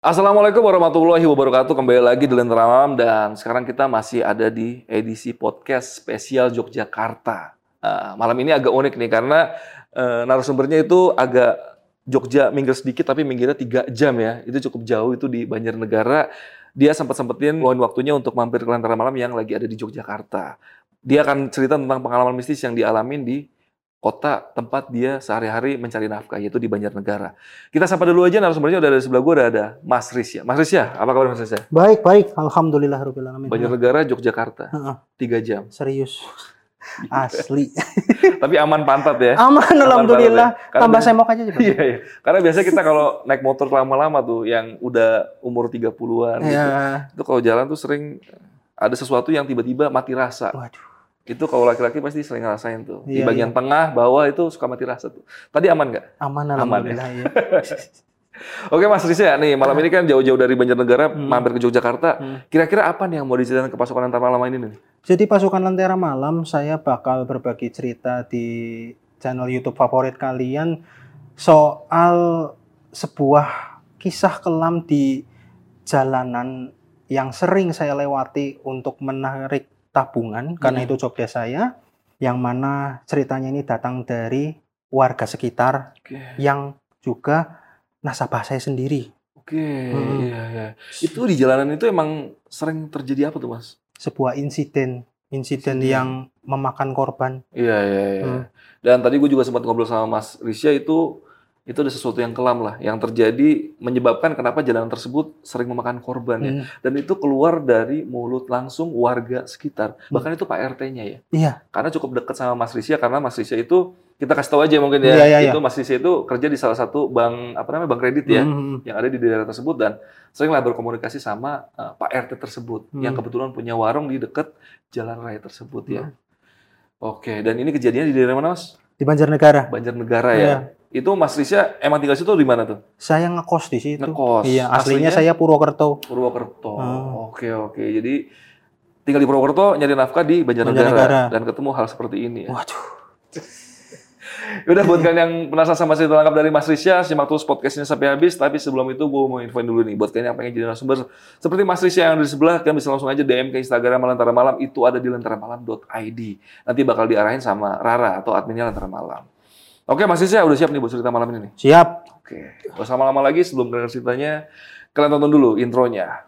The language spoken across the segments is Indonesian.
Assalamualaikum warahmatullahi wabarakatuh. Kembali lagi di Lentera Malam dan sekarang kita masih ada di edisi podcast spesial Yogyakarta. Malam ini agak unik nih karena narasumbernya itu agak Jogja minggir sedikit tapi minggirnya 3 jam ya. Itu cukup jauh itu di Banjarnegara. Dia sempat-sempetin luangin waktunya untuk mampir ke Lentera Malam yang lagi ada di Yogyakarta. Dia akan cerita tentang pengalaman mistis yang dialamin di kota tempat dia sehari-hari mencari nafkah, yaitu di Banjarnegara. Kita sapa dulu aja narasumbernya, udah ada di sebelah gue, udah ada Mas Risya. Mas Risya, apa kabar Mas Risya? Baik. Alhamdulillahirabbil alamin. Banjarnegara, Yogyakarta, Heeh. 3 jam. Serius. Asli. Tapi aman pantat ya? Aman, alhamdulillah. Karena Tambah semok aja coba. Iya. Karena biasanya kita kalau naik motor lama-lama tuh, yang udah umur 30-an gitu, Iya. itu kalau jalan tuh sering ada sesuatu yang tiba-tiba mati rasa. Waduh. Itu kalau laki-laki pasti sering ngerasain tuh. Di Iya, bagian tengah, bawah itu suka mati rasa tuh. Tadi aman nggak? Aman, Aman ya? alhamdulillah ya. Oke Mas Risya, nih malam ini kan jauh-jauh dari Banjarnegara mampir ke Yogyakarta. Kira-kira apa nih yang mau diceritain ke pasukan Lentera Malam ini nih? Jadi pasukan Lentera Malam, saya bakal berbagi cerita di channel YouTube favorit kalian soal sebuah kisah kelam di jalanan yang sering saya lewati untuk menarik tabungan, karena itu job desk saya, yang mana ceritanya ini datang dari warga sekitar yang juga nasabah saya sendiri. Iya. Itu di jalanan itu emang sering terjadi apa tuh Mas? Sebuah insiden yang memakan korban. Iya. Dan tadi gue juga sempat ngobrol sama Mas Risya, itu ada sesuatu yang kelam lah, yang terjadi menyebabkan kenapa jalanan tersebut sering memakan korban ya. Dan itu keluar dari mulut langsung warga sekitar. Bahkan itu Pak RT-nya ya. Iya. Karena cukup dekat sama Mas Risya, karena Mas Risya itu, kita kasih tahu aja mungkin ya, Iya. itu Mas Risya itu kerja di salah satu bank, bank kredit ya, yang ada di daerah tersebut, dan seringlah berkomunikasi sama Pak RT tersebut, yang kebetulan punya warung di dekat jalan raya tersebut ya. Oke, dan ini kejadiannya di daerah mana Mas? Di Banjarnegara. Banjarnegara ya. Iya. Itu Mas Risya emang tinggal situ di mana tuh? Saya ngekos di situ. Ngekos. Iya, aslinya saya Purwokerto. Purwokerto. Oke. Jadi tinggal di Purwokerto, nyari nafkah di Banjarnegara. Dan ketemu hal seperti ini ya. Waduh. Udah, buat kalian yang penasaran sama cerita lengkap dari Mas Risya, simak terus podcastnya sampai habis. Tapi sebelum itu gue mau infoin dulu nih, buat kalian yang pengen jadi narasumber seperti Mas Risya yang ada di sebelah, kalian bisa langsung aja DM ke Instagram Lentera Malam, itu ada di lenteramalam.id. Nanti bakal diarahin sama Rara atau adminnya Lentera Malam. Oke Mas Risya, udah siap nih buat cerita malam ini nih? Siap. Oke, gak usah lama-lama lagi, sebelum dengar ceritanya, kalian tonton dulu intronya.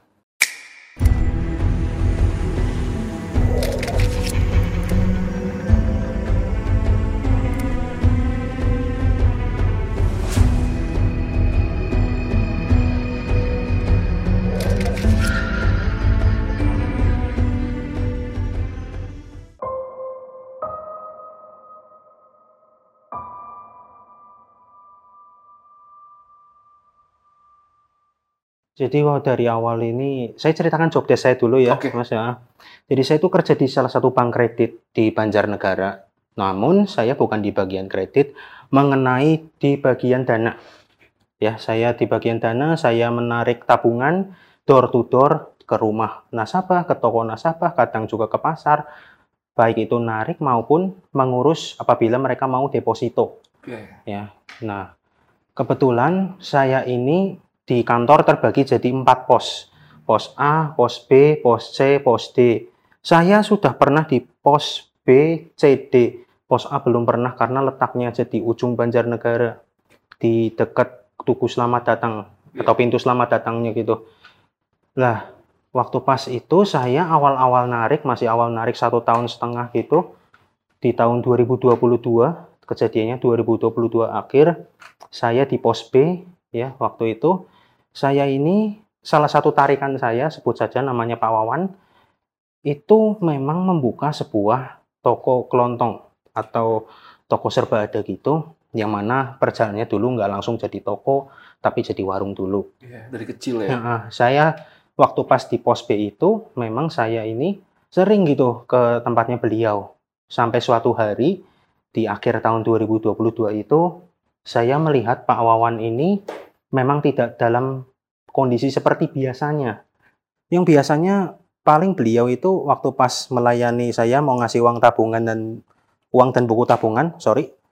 Jadi dari awal ini, saya ceritakan job desk saya dulu ya, Mas ya. Jadi saya itu kerja di salah satu bank kredit di Banjarnegara. Namun saya bukan di bagian kredit, mengenai di bagian dana. Ya, saya di bagian dana, saya menarik tabungan door to door ke rumah nasabah, ke toko nasabah, kadang juga ke pasar. Baik itu narik maupun mengurus apabila mereka mau deposito. Ya. Nah, kebetulan saya ini di kantor terbagi jadi 4 pos. Pos A, pos B, pos C, pos D. Saya sudah pernah di pos B, C, D. Pos A belum pernah karena letaknya jadi ujung Banjarnegara. Di dekat Tugu Selamat Datang atau pintu Selamat Datangnya gitu. Lah, waktu pas itu saya awal-awal narik, masih awal narik 1,5 tahun gitu. Di tahun 2022, kejadiannya 2022 akhir, saya di pos B ya, waktu itu. Saya ini, salah satu tarikan saya, sebut saja namanya Pak Wawan, itu memang membuka sebuah toko kelontong atau toko serba ada gitu, yang mana perjalanannya dulu nggak langsung jadi toko, tapi jadi warung dulu. Dari kecil ya? Saya, waktu pas di pos B itu, memang saya ini sering gitu ke tempatnya beliau. Sampai suatu hari, di akhir tahun 2022 itu, saya melihat Pak Wawan ini memang tidak dalam kondisi seperti biasanya. Yang biasanya paling beliau itu waktu pas melayani saya mau ngasih uang tabungan dan buku tabungan,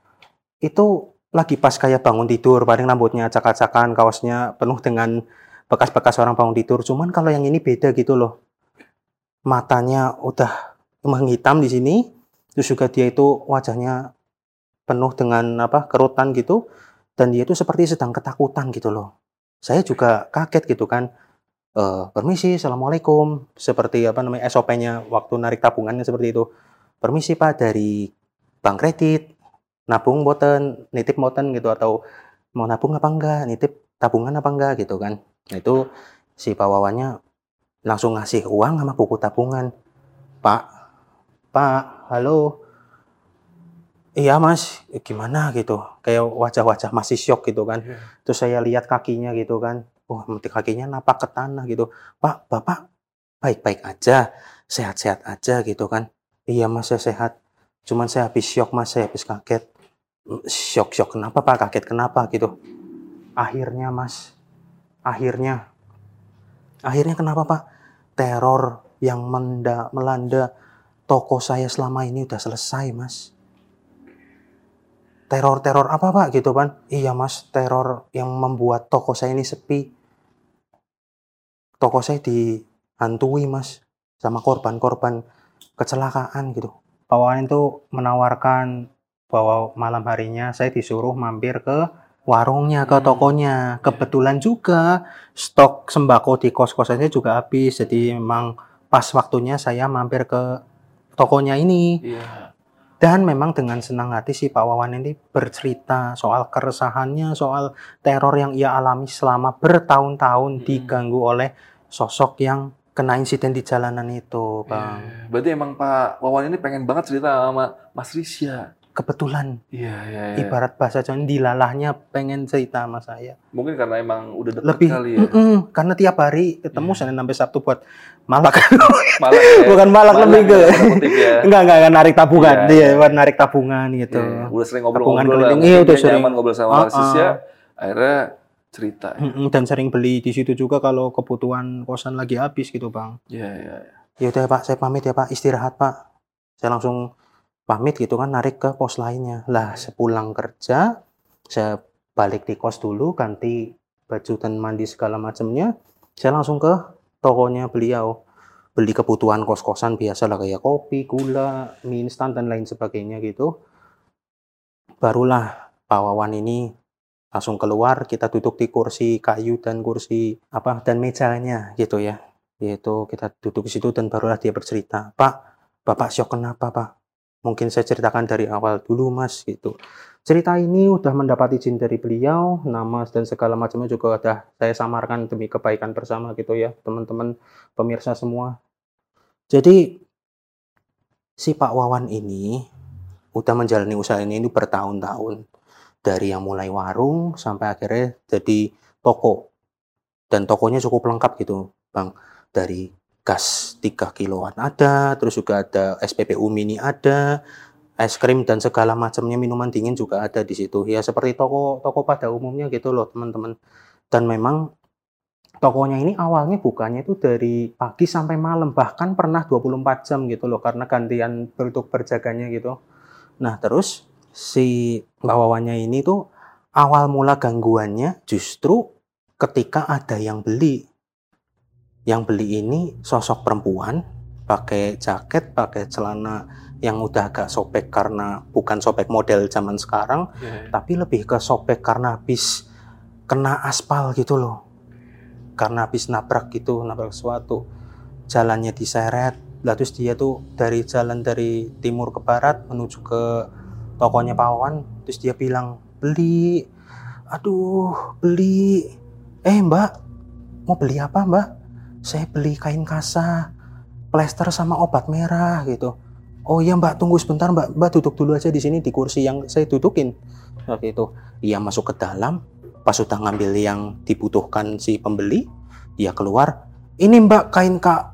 itu lagi pas kayak bangun tidur, paling rambutnya acak-acakan, kaosnya penuh dengan bekas-bekas orang bangun tidur. Cuman kalau yang ini beda gitu loh. Matanya udah menghitam di sini, terus juga dia itu wajahnya penuh dengan kerutan gitu, dan dia itu seperti sedang ketakutan gitu loh. Saya juga kaget gitu kan. Permisi, assalamualaikum. Seperti SOP-nya waktu narik tabungannya seperti itu. Permisi Pak, dari bank kredit, nabung boten, nitip boten gitu, atau mau nabung apa enggak, nitip tabungan apa enggak gitu kan. Nah itu si Pak Wawannya langsung ngasih uang sama buku tabungan. Pak, halo. Iya Mas, gimana gitu. Kayak wajah-wajah masih syok gitu kan. Terus saya lihat kakinya gitu kan. Kakinya napak ke tanah gitu. Pak, Bapak baik-baik aja, sehat-sehat aja gitu kan. Iya Mas, saya sehat. Cuman saya habis syok Mas, saya habis kaget. Syok kenapa Pak? Kaget kenapa gitu. Akhirnya Mas, akhirnya kenapa Pak? Teror yang melanda toko saya selama ini udah selesai Mas. Teror apa Pak gitu kan? Iya Mas, teror yang membuat toko saya ini sepi. Toko saya dihantui Mas sama korban-korban kecelakaan gitu. Pak Wawan itu menawarkan bahwa malam harinya saya disuruh mampir ke warungnya, ke tokonya. Kebetulan juga stok sembako di kos-kosannya juga habis. Jadi memang pas waktunya saya mampir ke tokonya ini. Dan memang dengan senang hati si Pak Wawan ini bercerita soal keresahannya, soal teror yang ia alami selama bertahun-tahun diganggu oleh sosok yang kena insiden di jalanan itu, Bang. Berarti emang Pak Wawan ini pengen banget cerita sama Mas Risya. Kebetulan. Iya. Ibarat bahasa Jawa, dilalahnya pengen cerita sama saya. Mungkin karena emang udah deket lebih, kali ya. Karena tiap hari ketemu Senin sampai Sabtu buat malak. Bukan malak lebih ke. Enggak narik tabungan. Dia buat narik tabungan gitu. Udah sering ngobrol-ngobrol lah. Udah sering ngobrol sama Mas Risya. Akhirnya cerita. Dan sering beli di situ juga kalau kebutuhan kosan lagi habis gitu, Bang. Iya. Ya udah Pak, saya pamit ya Pak, istirahat Pak. Saya langsung pamit gitu kan, narik ke pos lainnya. Lah, sepulang kerja, saya balik di kos dulu, ganti baju dan mandi segala macamnya. Saya langsung ke tokonya beliau. Beli kebutuhan kos-kosan biasa lah, kayak kopi, gula, mie instan, dan lain sebagainya gitu. Barulah Pak Wawan ini langsung keluar, kita duduk di kursi kayu dan dan mejanya gitu ya. Yaitu kita duduk di situ dan barulah dia bercerita. Pak, Bapak syok kenapa Pak? Mungkin saya ceritakan dari awal dulu Mas gitu. Cerita ini udah mendapat izin dari beliau, nama dan segala macamnya juga udah saya samarkan demi kebaikan bersama gitu ya, teman-teman pemirsa semua. Jadi si Pak Wawan ini udah menjalani usaha ini bertahun-tahun. Dari yang mulai warung sampai akhirnya jadi toko. Dan tokonya cukup lengkap gitu, Bang. Dari gas 3 kiloan ada, terus juga ada SPBU mini ada, es krim dan segala macamnya, minuman dingin juga ada di situ. Ya seperti toko pada umumnya gitu loh, teman-teman. Dan memang tokonya ini awalnya bukanya itu dari pagi sampai malam, bahkan pernah 24 jam gitu loh, karena gantian untuk berjaganya gitu. Nah, terus si Mbak Wawannya ini tuh awal mula gangguannya justru ketika ada yang beli. Yang beli ini sosok perempuan, pakai jaket, pakai celana yang udah agak sobek karena bukan sobek model zaman sekarang, tapi lebih ke sobek karena habis kena aspal gitu loh. Karena habis nabrak sesuatu. Jalannya diseret, lah terus dia tuh jalan dari timur ke barat menuju ke tokonya Pak Wawan, terus dia bilang, beli. Mbak, mau beli apa Mbak? Saya beli kain kasa, plester sama obat merah gitu. Oh iya Mbak, tunggu sebentar Mbak duduk dulu aja di sini di kursi yang saya dudukin. Seperti itu. Dia masuk ke dalam, pas sudah ngambil yang dibutuhkan si pembeli, dia keluar. Ini Mbak kain kak.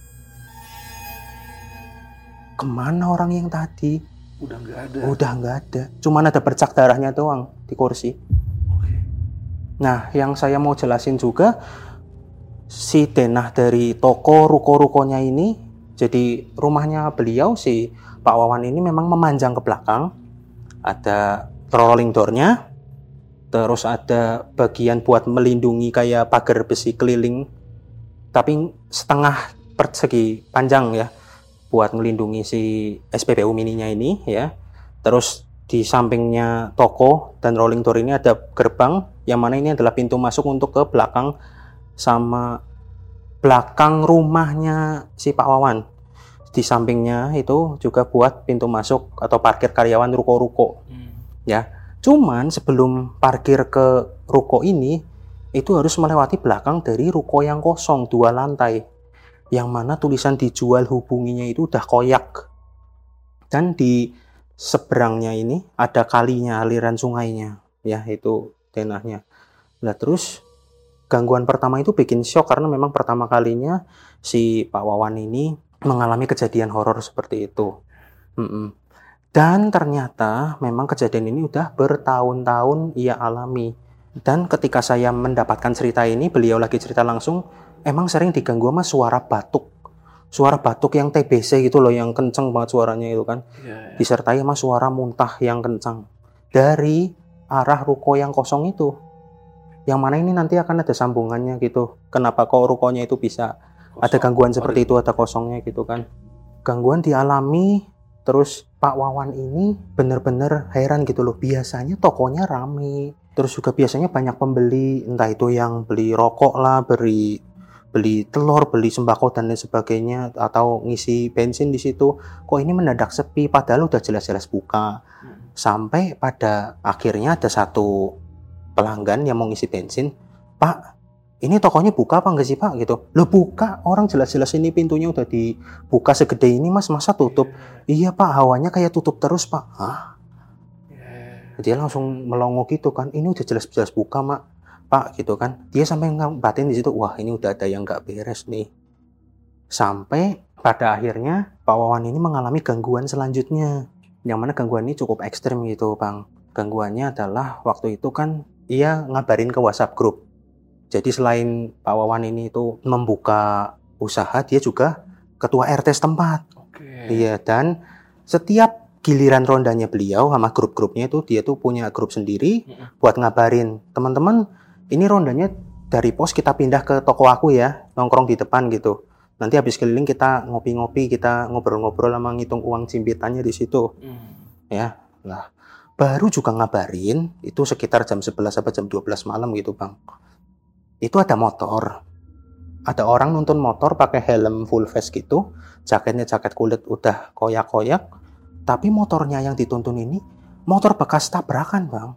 Kemana orang yang tadi? Udah nggak ada. Cuman ada bercak darahnya doang di kursi. Nah, yang saya mau jelasin juga, si denah dari toko ruko-rukonya ini, jadi rumahnya beliau si Pak Wawan ini memang memanjang ke belakang, ada rolling door-nya, Terus ada bagian buat melindungi kayak pagar besi keliling, tapi setengah persegi panjang ya, buat melindungi si SPBU mininya ini ya. Terus di sampingnya toko dan rolling door ini ada gerbang, yang mana ini adalah pintu masuk untuk ke belakang sama belakang rumahnya si Pak Wawan. Di sampingnya itu juga buat pintu masuk atau parkir karyawan ruko-ruko. Ya. Cuman sebelum parkir ke ruko ini, itu harus melewati belakang dari ruko yang kosong 2 lantai. Yang mana tulisan dijual hubunginya itu udah koyak. Dan di seberangnya ini ada kalinya, aliran sungainya. Ya, itu denahnya. Nah, terus gangguan pertama itu bikin shock karena memang pertama kalinya si Pak Wawan ini mengalami kejadian horor seperti itu. Dan ternyata memang kejadian ini udah bertahun-tahun ia alami. Dan ketika saya mendapatkan cerita ini, beliau lagi cerita langsung, emang sering diganggu sama suara batuk. Suara batuk yang TBC gitu loh, yang kenceng banget suaranya itu kan. Disertai sama suara muntah yang kencang. Dari arah ruko yang kosong itu. Yang mana ini nanti akan ada sambungannya gitu. Kenapa kok rukonya itu bisa ada gangguan seperti itu, ada kosongnya gitu kan. Gangguan dialami. Terus Pak Wawan ini bener-bener heran gitu loh. Biasanya tokonya rame. Terus juga biasanya banyak pembeli. Entah itu yang beli rokok lah, beli telur, beli sembako dan lain sebagainya. Atau ngisi bensin di situ. Kok ini mendadak sepi padahal udah jelas-jelas buka. Sampai pada akhirnya ada satu pelanggan yang mau ngisi bensin. Pak, ini tokonya buka apa enggak sih Pak? Gitu. Loh buka, orang jelas-jelas ini pintunya udah dibuka segede ini Mas, masa tutup? Iya Pak, hawanya kayak tutup terus Pak. Hah? Dia langsung melongo gitu kan, ini udah jelas-jelas buka Pak gitu kan. Dia sampai batin di situ, wah ini udah ada yang nggak beres nih. Sampai pada akhirnya Pak Wawan ini mengalami gangguan selanjutnya. Yang mana gangguan ini cukup ekstrim gitu Bang. Gangguannya adalah waktu itu kan ia ngabarin ke WhatsApp group. Jadi selain Pak Wawan ini itu membuka usaha, dia juga ketua RT setempat. Iya, dan setiap giliran rondanya beliau sama grup-grupnya itu, dia tuh punya grup sendiri buat ngabarin. Teman-teman, ini rondanya dari pos kita pindah ke toko aku ya, nongkrong di depan gitu. Nanti habis keliling kita ngopi-ngopi, kita ngobrol-ngobrol sama ngitung uang cimpitannya di situ. Ya, lah. Baru juga ngabarin, itu sekitar jam 11 sampai jam 12 malam gitu Bang. Itu ada motor. Ada orang nuntun motor pakai helm full face gitu. Jaketnya jaket kulit udah koyak-koyak. Tapi motornya yang dituntun ini motor bekas tabrakan Bang.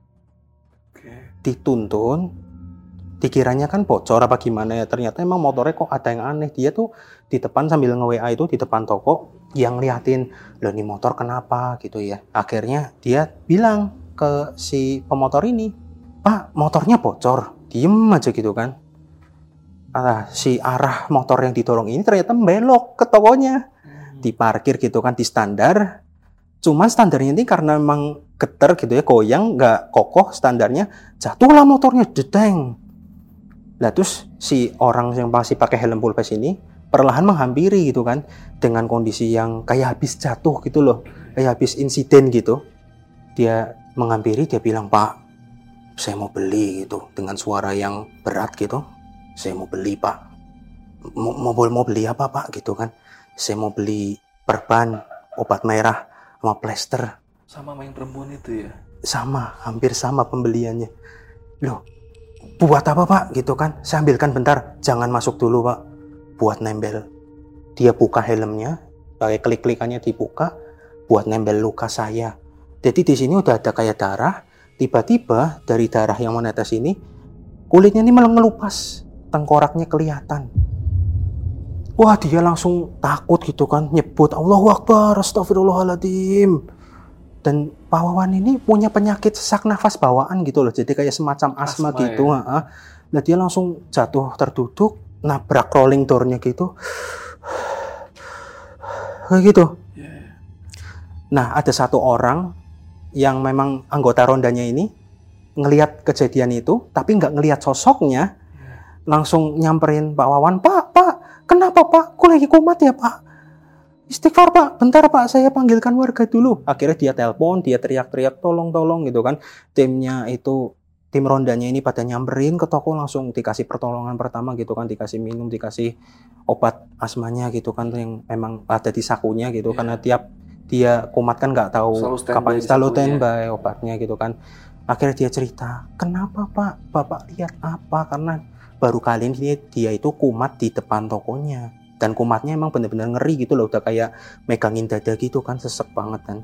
Dituntun. Dikiranya kan bocor apa gimana ya. Ternyata emang motornya kok ada yang aneh. Dia tuh di depan sambil nge-WA itu di depan toko. Yang liatin, loh ini motor kenapa gitu ya. Akhirnya dia bilang ke si pemotor ini, Pak motornya bocor. Diem aja gitu kan. Si arah motor yang didorong ini ternyata belok ke tokonya. Diparkir gitu kan, di standar. Cuma standarnya ini karena memang geter gitu ya, goyang, nggak kokoh standarnya. Jatuhlah motornya, dedeng. Nah terus si orang yang masih pakai helm full face ini perlahan menghampiri gitu kan. Dengan kondisi yang kayak habis jatuh gitu loh. Kayak habis insiden gitu. Dia menghampiri, dia bilang, Pak, saya mau beli gitu, dengan suara yang berat gitu. Saya mau beli Pak. Mau beli apa Pak gitu kan. Saya mau beli perban, obat merah, sama plester. Sama yang perempuan itu ya? Sama, hampir sama pembeliannya. Loh, buat apa Pak gitu kan. Saya ambilkan bentar, jangan masuk dulu Pak. Buat nembel. Dia buka helmnya, pakai klik-klikannya dibuka, buat nembel luka saya. Jadi di sini udah ada kayak darah. Tiba-tiba dari darah yang menetes ini, kulitnya ini malah ngelupas, tengkoraknya kelihatan. Wah dia langsung takut gitu kan, nyebut Allahu Akbar, Astagfirullahaladzim. Dan Pak Wawan ini punya penyakit sesak nafas bawaan gitu loh, jadi kayak semacam asma gitu. Ya. Nah dia langsung jatuh terduduk, nabrak rolling door-nya gitu, kayak gitu. Nah ada satu orang yang memang anggota rondanya ini ngelihat kejadian itu, tapi nggak ngelihat sosoknya, langsung nyamperin Pak Wawan, Pak, kenapa Pak? Kok lagi kumat ya Pak? Istighfar Pak, bentar Pak, saya panggilkan warga dulu. Akhirnya dia telepon, dia teriak-teriak, tolong gitu kan. Timnya itu tim rondanya ini pada nyamperin ke toko, langsung dikasih pertolongan pertama gitu kan, dikasih minum, dikasih obat asmanya gitu kan, yang memang ada di sakunya gitu, karena tiap dia kumat kan nggak tahu kapan selalu standby obatnya gitu kan. Akhirnya dia cerita, kenapa Pak, Bapak lihat apa? Karena baru kali ini dia itu kumat di depan tokonya, dan kumatnya emang bener-bener ngeri gitu loh, udah kayak megangin dada gitu kan, sesek banget kan.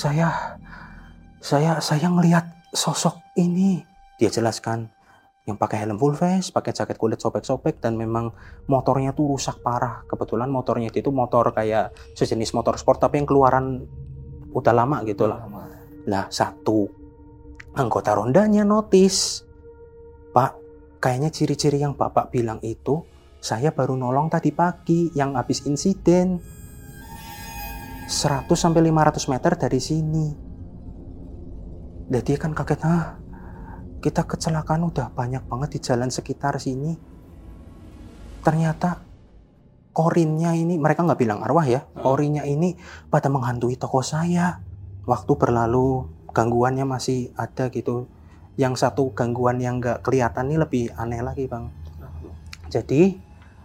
Saya ngelihat sosok ini, dia jelaskan, yang pakai helm full face, pakai jaket kulit sobek-sobek, dan memang motornya tuh rusak parah. Kebetulan motornya itu motor kayak sejenis motor sport tapi yang keluaran udah lama gitu lah. Nah, satu anggota rondanya notice, Pak, kayaknya ciri-ciri yang Bapak bilang itu saya baru nolong tadi pagi yang habis insiden 100-500 meter dari sini. Dan dia kan kaget, kita kecelakaan udah banyak banget di jalan sekitar sini. Ternyata korinnya ini, mereka nggak bilang arwah ya, korinnya ini pada menghantui toko saya. Waktu berlalu, gangguannya masih ada gitu. Yang satu gangguan yang nggak kelihatan ini lebih aneh lagi, Bang. Jadi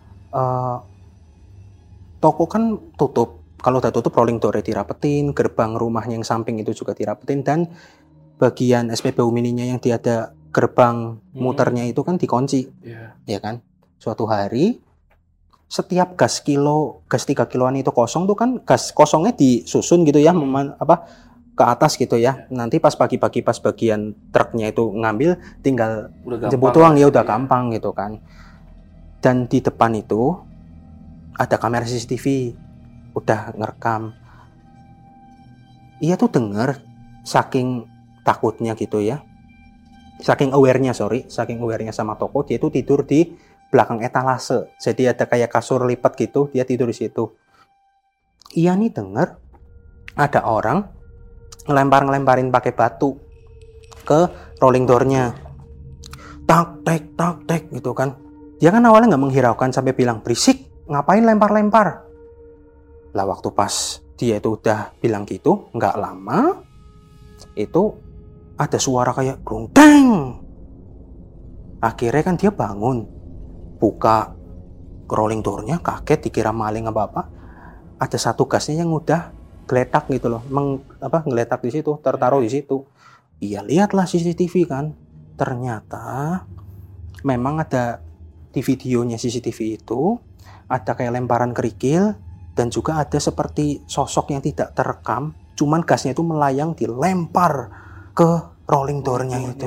toko kan tutup. Kalau udah tutup, rolling door dirapetin, gerbang rumahnya yang samping itu juga dirapetin, dan bagian SPBU mininya yang tiada gerbang muternya itu kan dikunci, ya kan. Suatu hari setiap gas 3 kiloan itu kosong tuh kan, gas kosongnya disusun gitu ya, ke atas gitu ya. Nanti pas pagi-pagi pas bagian truknya itu ngambil, tinggal jemput doang ya, udah gampang gitu kan. Dan di depan itu ada kamera CCTV, udah ngerekam. Iya tuh denger, saking takutnya gitu ya, saking aware-nya sama toko, dia tuh tidur di belakang etalase. Jadi ada kayak kasur lipat gitu, dia tidur di situ. Iya nih denger ada orang ngelempar-ngelemparin pakai batu ke rolling door-nya, tak tek gitu kan. Dia kan awalnya nggak menghiraukan sampai bilang, berisik, ngapain lempar-lempar. Lah waktu pas dia itu udah bilang gitu, nggak lama itu ada suara kayak grung-deng. Akhirnya kan dia bangun, buka rolling door-nya, kaget dikira maling apa. Ada satu gasnya yang udah geletak gitu loh, ngeletak di situ, tertaruh di situ. Iya, lihatlah CCTV kan. Ternyata memang ada di videonya CCTV itu ada kayak lemparan kerikil, dan juga ada seperti sosok yang tidak terekam, cuman gasnya itu melayang dilempar ke rolling door-nya itu.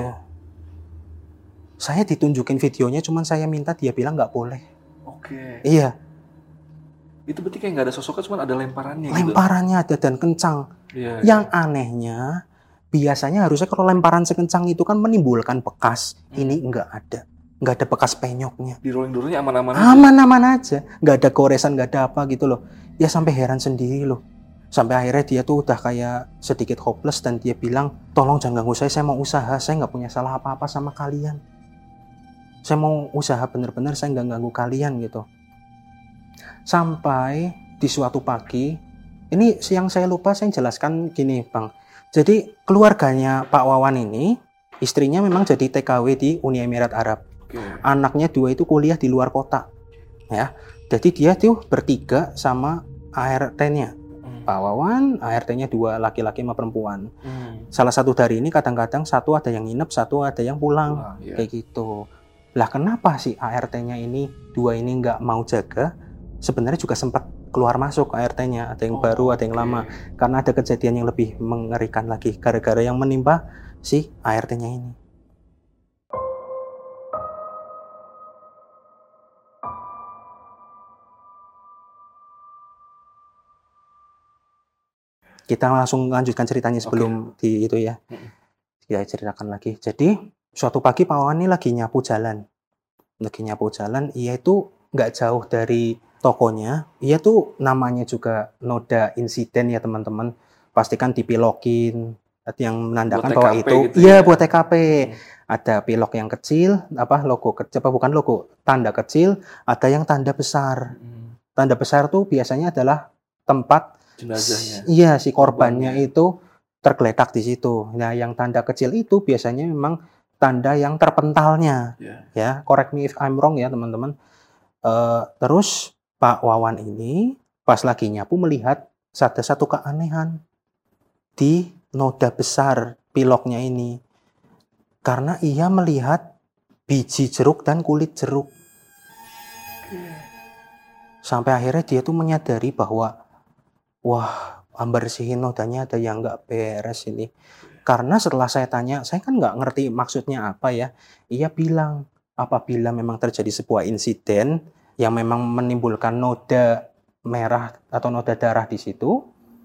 Saya ditunjukin videonya, cuman saya minta, dia bilang nggak boleh. Oke. Iya. Itu berarti kayak nggak ada sosoknya, cuman ada lemparannya. Lemparannya gitu. Ada dan kencang. Yang anehnya, biasanya harusnya kalau lemparan sekencang itu kan menimbulkan bekas. Ini nggak ada bekas penyoknya. Di rolling door-nya aman-aman aja. Aman-aman aja. Nggak ada goresan, nggak ada apa gitu loh. Ya sampai heran sendiri loh. Sampai akhirnya dia tuh udah kayak sedikit hopeless, dan dia bilang, tolong jangan ganggu saya mau usaha, saya nggak punya salah apa-apa sama kalian. Saya mau usaha bener-bener, saya nggak ganggu kalian gitu. Sampai di suatu pagi, ini yang saya lupa saya jelaskan gini Bang. Jadi keluarganya Pak Wawan ini, istrinya memang jadi TKW di Uni Emirat Arab. Anaknya 2 itu kuliah di luar kota. Ya. Jadi dia tuh bertiga sama ART-nya. Pak Wawan, ART-nya 2 laki-laki sama perempuan. Salah satu dari ini kadang-kadang satu ada yang nginep, satu ada yang pulang. Kayak gitu. Lah kenapa sih ART-nya ini 2 ini nggak mau jaga? Sebenarnya juga sempat keluar masuk ART-nya, ada yang baru, ada yang lama. Karena ada kejadian yang lebih mengerikan lagi, gara-gara yang menimpa si ART-nya ini. Kita langsung lanjutkan ceritanya sebelum di itu ya. Kita ceritakan lagi. Jadi suatu pagi Pak Wawan ini lagi nyapu jalan. Ia itu nggak jauh dari tokonya. Ia tuh namanya juga noda insiden ya teman-teman. Pastikan dipilokin, yang menandakan bahwa itu gitu iya buat TKP. Ada pilok yang kecil, logo kecil, bukan logo, tanda kecil, ada yang tanda besar. Tanda besar tuh biasanya adalah tempat jenazahnya. Iya, si korbannya itu tergeletak di situ. Nah, yang tanda kecil itu biasanya memang tanda yang terpentalnya. Ya, correct me if I'm wrong ya teman-teman. Terus Pak Wawan ini pas lagi nyapu melihat ada satu keanehan di noda besar piloknya ini. Karena ia melihat biji jeruk dan kulit jeruk. Sampai akhirnya dia tuh menyadari bahwa wah, bersihin nodanya ada yang nggak beres ini. Karena setelah saya tanya, saya kan nggak ngerti maksudnya apa ya. Ia bilang, apabila memang terjadi sebuah insiden yang memang menimbulkan noda merah atau noda darah di situ,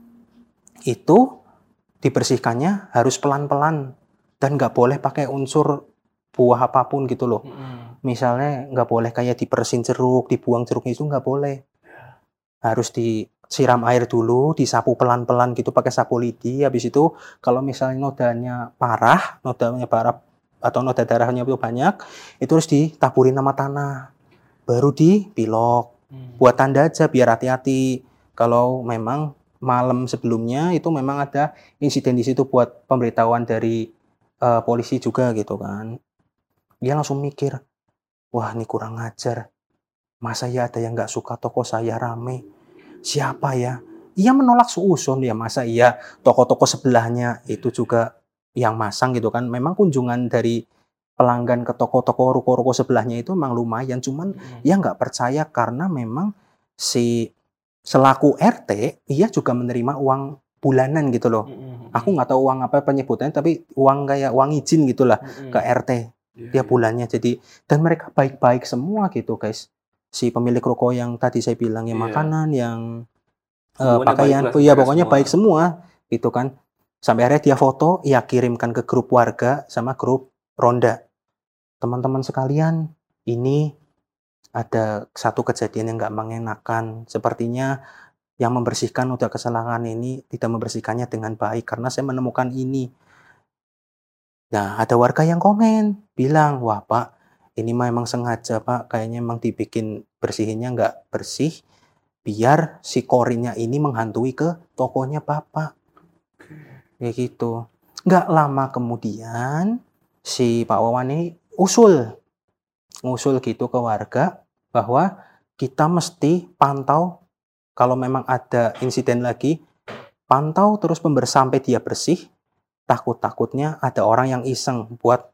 itu dibersihkannya harus pelan-pelan dan nggak boleh pakai unsur buah apapun gitu loh. Misalnya nggak boleh kayak dibersihin jeruk, dibuang jeruknya itu nggak boleh. Harus disiram air dulu, disapu pelan-pelan gitu pakai sapu lidi. Habis itu kalau misalnya nodanya parah atau noda darahnya itu banyak, itu harus ditaburin sama tanah. Baru dipilok. Buat tanda aja biar hati-hati. Kalau memang malam sebelumnya itu memang ada insiden di situ buat pemberitahuan dari polisi juga gitu kan. Dia langsung mikir, wah ini kurang ajar. Masa ya ada yang nggak suka toko saya rame? Siapa ya? Ia menolak suuson ya, masa iya toko-toko sebelahnya itu juga yang masang gitu kan. Memang kunjungan dari pelanggan ke toko-toko ruko-ruko sebelahnya itu memang lumayan. Cuman ia nggak percaya karena memang si selaku RT, ia juga menerima uang bulanan gitu loh. Aku nggak tahu uang apa penyebutannya, tapi uang kayak uang izin gitulah ke RT. Dia bulannya jadi, dan mereka baik-baik semua gitu guys. Si pemilik ruko yang tadi saya bilang yang makanan, yang pakaian, ya pokoknya baik semua gitu kan. Sampai akhirnya dia foto, ia kirimkan ke grup warga sama grup ronda. Teman-teman sekalian, ini ada satu kejadian yang nggak mengenakan. Sepertinya yang membersihkan udah kesalahan ini tidak membersihkannya dengan baik karena saya menemukan ini. Nah, ada warga yang komen, bilang, wah Pak, ini memang sengaja Pak, kayaknya memang dibikin bersihinnya nggak bersih, biar si korinnya ini menghantui ke tokonya Bapak. Kayak gitu. Nggak lama kemudian, si Pak Wawan ini ngusul gitu ke warga, bahwa kita mesti pantau, kalau memang ada insiden lagi, pantau terus sampai dia bersih. Takut-takutnya ada orang yang iseng buat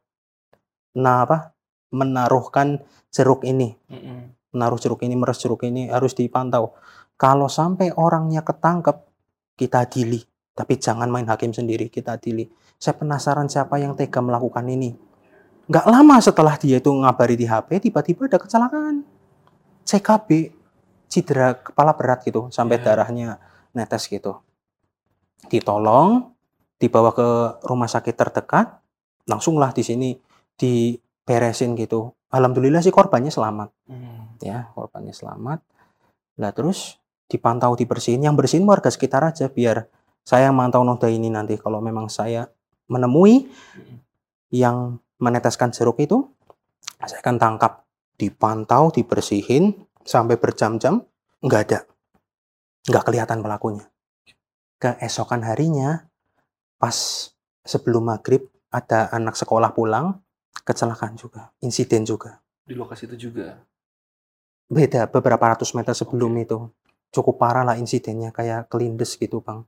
menaruhkan jeruk ini. Menaruh jeruk ini, meres jeruk ini harus dipantau. Kalau sampai orangnya ketangkep, kita adili. Tapi jangan main hakim sendiri, kita adili. Saya penasaran siapa yang tega melakukan ini. Nggak lama setelah dia itu ngabari di HP, tiba-tiba ada kecelakaan. CKB, cedera kepala berat gitu, sampai darahnya netes gitu. Ditolong, dibawa ke rumah sakit terdekat, langsunglah di sini diberesin gitu. Alhamdulillah sih korbannya selamat. Ya, korbannya selamat. Lah terus dipantau, dibersihin. Yang bersihin warga sekitar aja, biar saya mantau noda ini nanti. Kalau memang saya menemui yang meneteskan jeruk itu, saya akan tangkap. Dipantau, dibersihin sampai berjam-jam, nggak ada. Nggak kelihatan pelakunya. Keesokan harinya, pas sebelum maghrib, ada anak sekolah pulang, kecelakaan juga, insiden juga. Di lokasi itu juga? Beda, beberapa ratus meter sebelum itu. Cukup parah lah insidennya, kayak kelindes gitu Bang.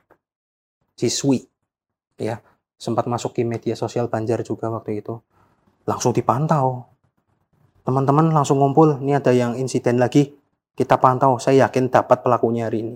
Siswi, ya, sempat masuk ke media sosial Banjar juga waktu itu. Langsung dipantau. Teman-teman langsung ngumpul, ini ada yang insiden lagi, kita pantau, saya yakin dapat pelakunya hari ini.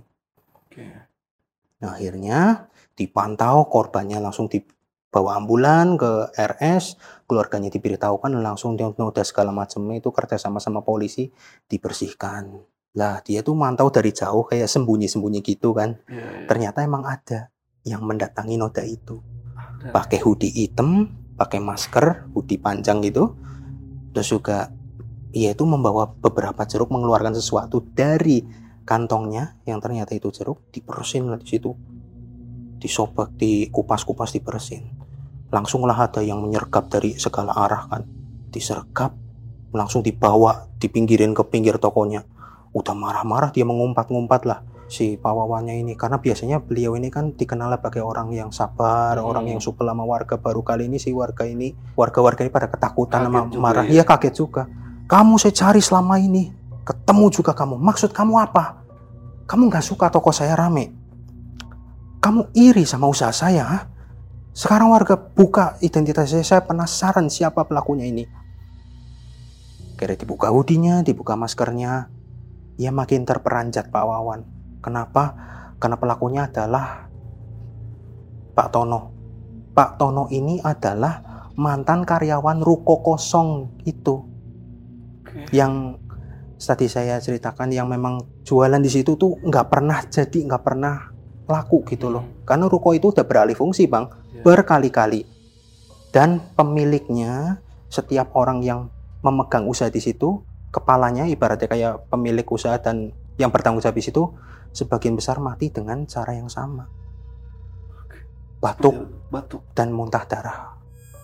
Nah, akhirnya dipantau, korbannya langsung dibawa ambulan ke RS, keluarganya diberitahukan, langsung noda segala macamnya itu kerjasama sama polisi dibersihkan. Lah dia tuh mantau dari jauh kayak sembunyi-sembunyi gitu kan. Ternyata emang ada yang mendatangi noda itu. Pakai hoodie hitam, pakai masker, hoodie panjang gitu. Terus juga ia itu membawa beberapa jeruk, mengeluarkan sesuatu dari kantongnya yang ternyata itu jeruk, diberesin lah di situ. Disobek, dikupas-kupas, diberesin. Langsunglah ada yang menyergap dari segala arah kan. Disergap, langsung dibawa, dipinggirin ke pinggir tokonya. Udah marah-marah dia mengumpat-ngumpat lah. si Pak Wawannya ini, karena biasanya beliau ini kan dikenal sebagai orang yang sabar, orang yang supel sama warga. Baru kali ini si warga ini pada ketakutan sama marah. Iya, kaget juga. Kamu saya cari selama ini, ketemu juga kamu. Maksud kamu apa? Kamu nggak suka toko saya rame? Kamu iri sama usaha saya? Ha? Sekarang warga buka identitas saya penasaran siapa pelakunya ini. Kira dibuka hoodie-nya, dibuka maskernya, ia makin terperanjat Pak Wawan. Kenapa? Karena pelakunya adalah Pak Tono. Pak Tono ini adalah mantan karyawan ruko kosong itu. Yang tadi saya ceritakan, yang memang jualan di situ tuh nggak pernah laku gitu loh. Karena ruko itu udah beralih fungsi Bang, berkali-kali. Dan pemiliknya, setiap orang yang memegang usaha di situ, kepalanya ibaratnya kayak pemilik usaha dan yang bertanggung jawab di situ, sebagian besar mati dengan cara yang sama. Batuk dan muntah darah.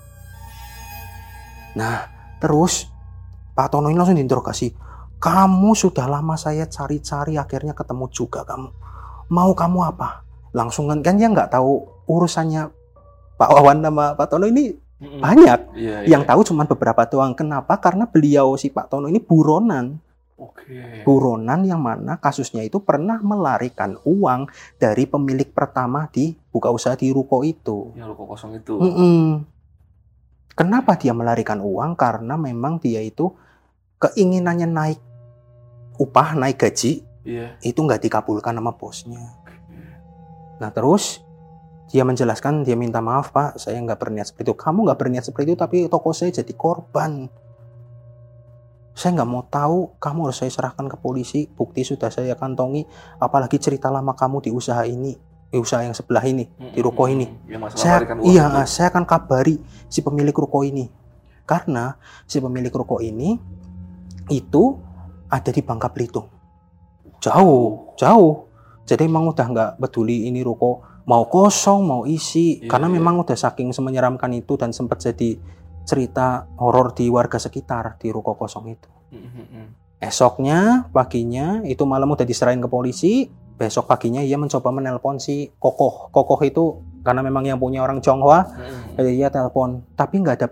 Nah, terus Pak Tono ini langsung diinterogasi. Kamu sudah lama saya cari-cari, akhirnya ketemu juga kamu. Mau kamu apa? Langsung kan dia nggak tahu urusannya Pak Wawan sama Pak Tono ini banyak. Yang tahu cuma beberapa doang. Kenapa? Karena beliau si Pak Tono ini buronan. Buronan yang mana kasusnya itu pernah melarikan uang dari pemilik pertama di buka usaha di ruko itu. Yang ruko kosong itu. Kenapa dia melarikan uang? Karena memang dia itu keinginannya naik upah, naik gaji, itu nggak dikabulkan sama bosnya. Nah terus dia menjelaskan, dia minta maaf Pak, saya nggak berniat seperti itu. Kamu nggak berniat seperti itu, tapi toko saya jadi korban. Saya nggak mau tahu, kamu harus saya serahkan ke polisi. Bukti sudah saya kantongi, apalagi cerita lama kamu di usaha ini, di usaha yang sebelah ini, di ruko ini. Saya akan kabari si pemilik ruko ini. Karena si pemilik ruko ini itu ada di Bangka Belitung. Jauh. Jadi emang udah nggak peduli ini ruko mau kosong, mau isi. Karena memang udah saking menyeramkan itu dan sempat jadi cerita horor di warga sekitar di ruko kosong itu. Esoknya, paginya, itu malam udah diserahin ke polisi. Besok paginya ia mencoba menelpon si Kokoh. Kokoh itu karena memang yang punya orang Tionghoa, jadi ia telepon. Tapi nggak ada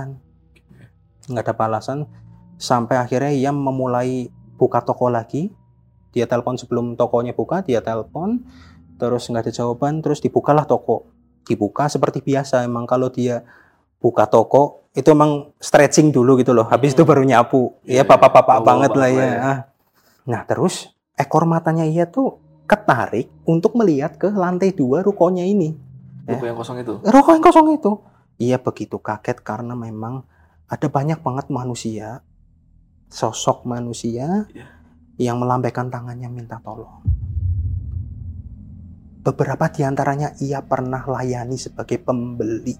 balasan. Sampai akhirnya ia memulai buka toko lagi. Dia telepon sebelum tokonya buka, dia telepon. Terus nggak ada jawaban, terus dibukalah toko. Dibuka seperti biasa, emang kalau dia buka toko, itu emang stretching dulu gitu loh. Habis itu baru nyapu. Ya bapak-bapak banget lah ya. Nah terus ekor matanya ia tuh ketarik untuk melihat ke lantai 2 rukonya ini. Ruko yang kosong itu? Ruko yang kosong itu. Ia begitu kaget karena memang ada banyak banget manusia, sosok manusia yang melambaikan tangannya minta tolong. Beberapa diantaranya ia pernah layani sebagai pembeli.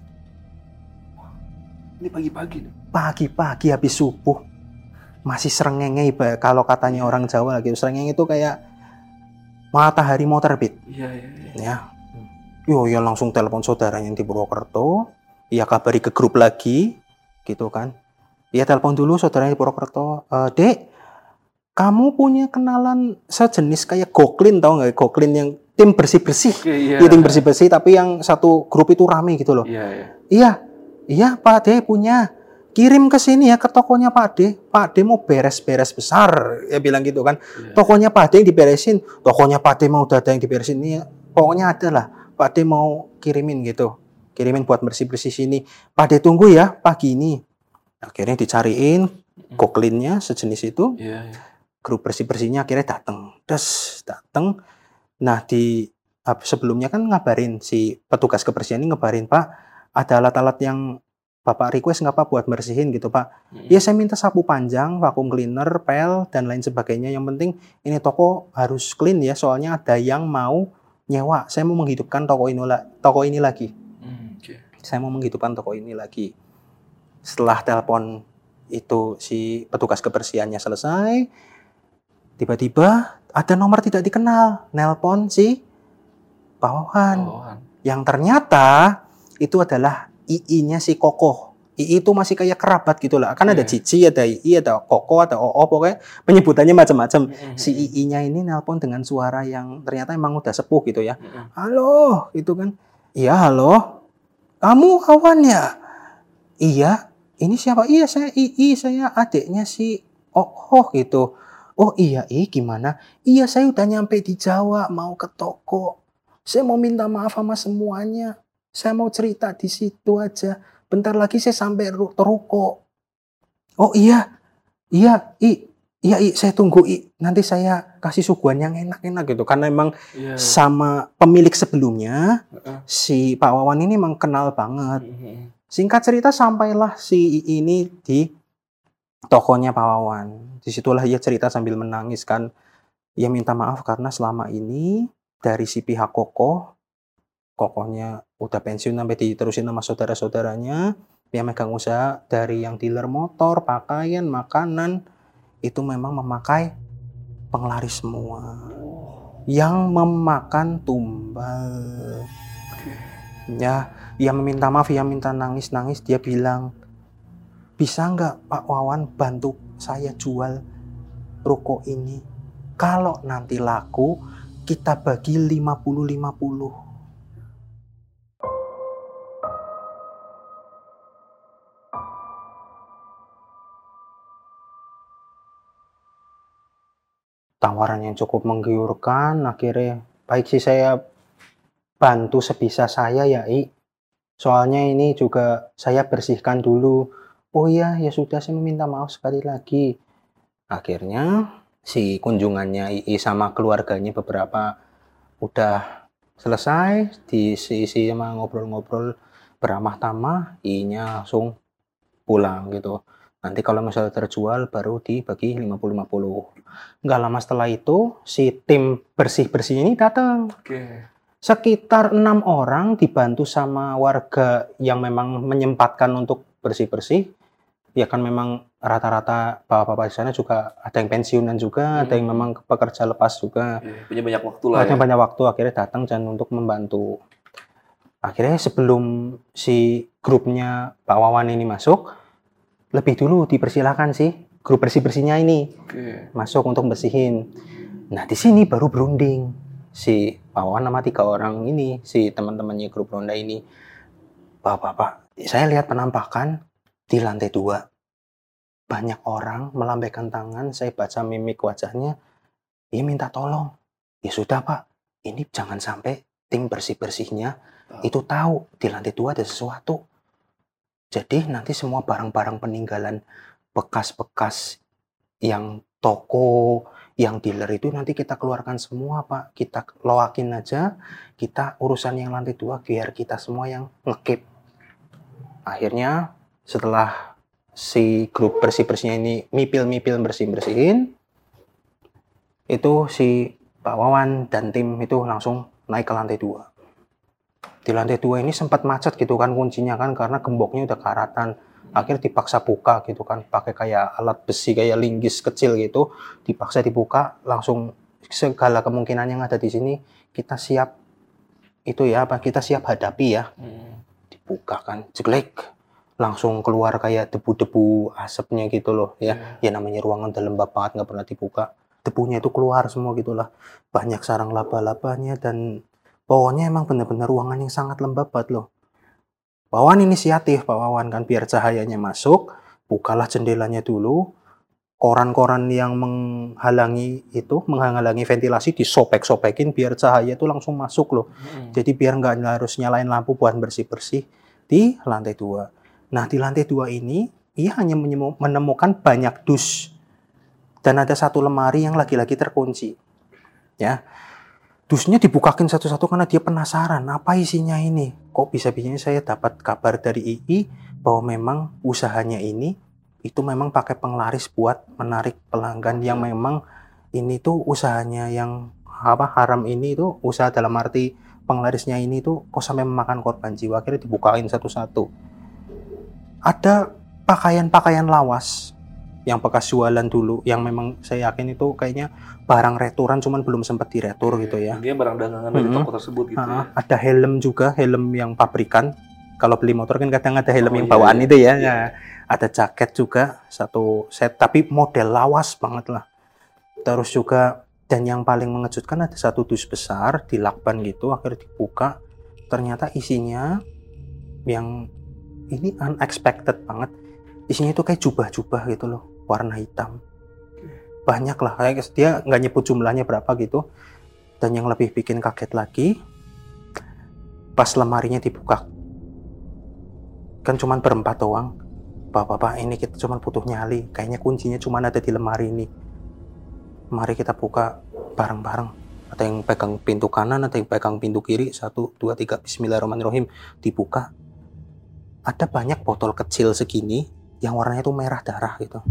Ini pagi-pagi nih? Pagi-pagi habis subuh. Masih srengenge, kalau katanya orang Jawa lagi. Srengenge itu kayak matahari mau terbit. Ya. Ya langsung telepon saudaranya yang di Purwokerto. Ia kabari ke grup lagi. Gitu kan. Ia telepon dulu saudaranya di Purwokerto. Dek, kamu punya kenalan sejenis kayak Goklin, tau nggak? Goklin yang tim bersih-bersih. Tim bersih-bersih tapi yang satu grup itu rame gitu loh. Iya Pak De punya. Kirim ke sini ya ke tokonya Pak De. Pak De mau beres-beres besar. Ya bilang gitu kan. Tokonya Pak De yang diberesin. Tokonya Pak De mau udah ada yang diberesin. Ini pokoknya ada lah. Pak De mau kirimin gitu. Kirimin buat bersih-bersih sini. Pak De tunggu ya pagi ini. Akhirnya dicariin Goklinnya sejenis itu. Grup bersih-bersihnya akhirnya datang. Nah sebelumnya kan ngabarin si petugas kebersihan ini ngabarin, Pak, ada alat-alat yang Bapak request nggak Pak buat bersihin gitu Pak. Ya saya minta sapu panjang, vacuum cleaner, pel, dan lain sebagainya. Yang penting ini toko harus clean ya, soalnya ada yang mau nyewa. Saya mau menghidupkan toko ini lagi. Saya mau menghidupkan toko ini lagi. Setelah telepon itu si petugas kebersihannya selesai, tiba-tiba ada nomor tidak dikenal, nelpon si Pak Wawan. Yang ternyata itu adalah II-nya si Kokoh. II itu masih kayak kerabat gitu lah. Kan ada Cici, ada II, ada Koko, ada Oo, pokoknya penyebutannya macam-macam. Si II-nya ini nelpon dengan suara yang ternyata emang udah sepuh gitu ya. Halo, itu kan. Iya, halo. Kamu kawan ya? Iya. Ini siapa? Iya, saya II, saya adiknya si Oo gitu. Oh iya, gimana? Iya, saya udah nyampe di Jawa, mau ke toko. Saya mau minta maaf sama semuanya. Saya mau cerita di situ aja. Bentar lagi saya sampai ruko. Oh iya, iya, iya, saya tunggu, nanti saya kasih suguhan yang enak-enak gitu. Karena emang sama pemilik sebelumnya, si Pak Wawan ini emang kenal banget. Singkat cerita, sampailah si I ini di tokonya Pak Wawan. Disitulah ia cerita sambil menangis kan. Ia minta maaf karena selama ini dari si pihak kokohnya udah pensiun sampai diterusin sama saudara-saudaranya, yang megang usaha dari yang dealer motor, pakaian, makanan, itu memang memakai penglaris semua yang memakan tumbal. Ya, dia meminta maaf, dia minta nangis-nangis, dia bilang, bisa nggak Pak Wawan bantu saya jual ruko ini? Kalau nanti laku, kita bagi 50-50. Tawaran yang cukup menggiurkan, akhirnya baik sih saya bantu sebisa saya ya soalnya ini juga saya bersihkan dulu. Oh iya, ya sudah, saya meminta maaf sekali lagi. Akhirnya si kunjungannya sama keluarganya beberapa udah selesai, diisi sama ngobrol-ngobrol beramah tamah, I-nya langsung pulang gitu. Nanti kalau misalnya terjual baru dibagi 50-50. Nggak lama setelah itu si tim bersih-bersih ini datang. Sekitar 6 orang dibantu sama warga yang memang menyempatkan untuk bersih-bersih. Ya kan memang rata-rata bapak-bapak di sana juga ada yang pensiunan juga, ada yang memang pekerja lepas juga. Punya banyak waktu lah ya. Banyak waktu, akhirnya datang dan untuk membantu. Akhirnya sebelum si grupnya Pak Wawan ini masuk, lebih dulu dipersilakan sih grup bersih-bersihnya ini masuk untuk bersihin. Nah di sini baru berunding si Pak Wawan sama 3 orang ini, si teman-temannya grup Ronda ini. Pak, saya lihat penampakan di lantai 2. Banyak orang melambaikan tangan, saya baca mimik wajahnya, dia minta tolong. Ya sudah Pak, ini jangan sampai tim bersih-bersihnya itu tahu di lantai 2 ada sesuatu. Jadi nanti semua barang-barang peninggalan bekas-bekas yang toko, yang dealer itu nanti kita keluarkan semua Pak. Kita loakin aja, kita urusan yang lantai 2 biar kita semua yang ngekip. Akhirnya setelah si grup bersih-bersihnya ini mipil-mipil bersihin, itu si Pak Wawan dan tim itu langsung naik ke lantai 2. Di lantai 2 ini sempat macet gitu kan kuncinya kan, karena gemboknya udah karatan. Akhirnya dipaksa buka gitu kan, pakai kayak alat besi kayak linggis kecil gitu, dipaksa dibuka. Langsung segala kemungkinan yang ada di sini kita siap kita siap hadapi ya. Dibuka kan, jelek, langsung keluar kayak debu-debu asapnya gitu loh ya. Ya namanya ruangan udah lembab banget, nggak pernah dibuka, debunya itu keluar semua gitulah, banyak sarang laba-labanya, dan pokoknya emang bener-bener ruangan yang sangat lembab banget loh. Pak Wawan inisiatif, Pak Wawan kan, biar cahayanya masuk, bukalah jendelanya dulu, koran-koran yang menghalangi ventilasi disobek-sobekin biar cahaya itu langsung masuk loh. Jadi biar nggak harus nyalain lampu buat bersih-bersih di lantai 2. Nah di lantai 2 ini ia hanya menemukan banyak dus dan ada satu lemari yang lagi-lagi terkunci. Ya. Dusnya dibukakin satu-satu karena dia penasaran apa isinya ini. Kok bisa-bisanya saya dapat kabar dari II bahwa memang usahanya ini itu memang pakai penglaris buat menarik pelanggan yang memang ini tuh usahanya yang haram ini tuh, usaha dalam arti penglarisnya ini tuh kok sampai memakan korban jiwa. Akhirnya dibukain satu-satu. Ada pakaian-pakaian lawas yang bekas jualan dulu, yang memang saya yakin itu kayaknya barang retoran cuman belum sempat diretur gitu ya. Dia barang dagangan dari toko tersebut gitu ya. Ada helm juga, helm yang pabrikan kalau beli motor kan kadang ada helm yang bawaan itu ya. Nah, ada jaket juga satu set, tapi model lawas banget lah. Terus juga, dan yang paling mengejutkan ada satu dus besar di lakban gitu, akhirnya dibuka, ternyata isinya yang ini unexpected banget. Isinya itu kayak jubah-jubah gitu loh, warna hitam. Banyak lah, kayak dia nggak nyebut jumlahnya berapa gitu. Dan yang lebih bikin kaget lagi, pas lemarinya dibuka, kan cuman berempat doang. Bapak-bapak, ini kita cuman butuh nyali, kayaknya kuncinya cuman ada di lemari ini. Mari kita buka bareng-bareng. Ada yang pegang pintu kanan, ada yang pegang pintu kiri. 1, 2, 3, bismillahirrahmanirrahim. Dibuka. Ada banyak botol kecil segini yang warnanya itu merah darah gitu.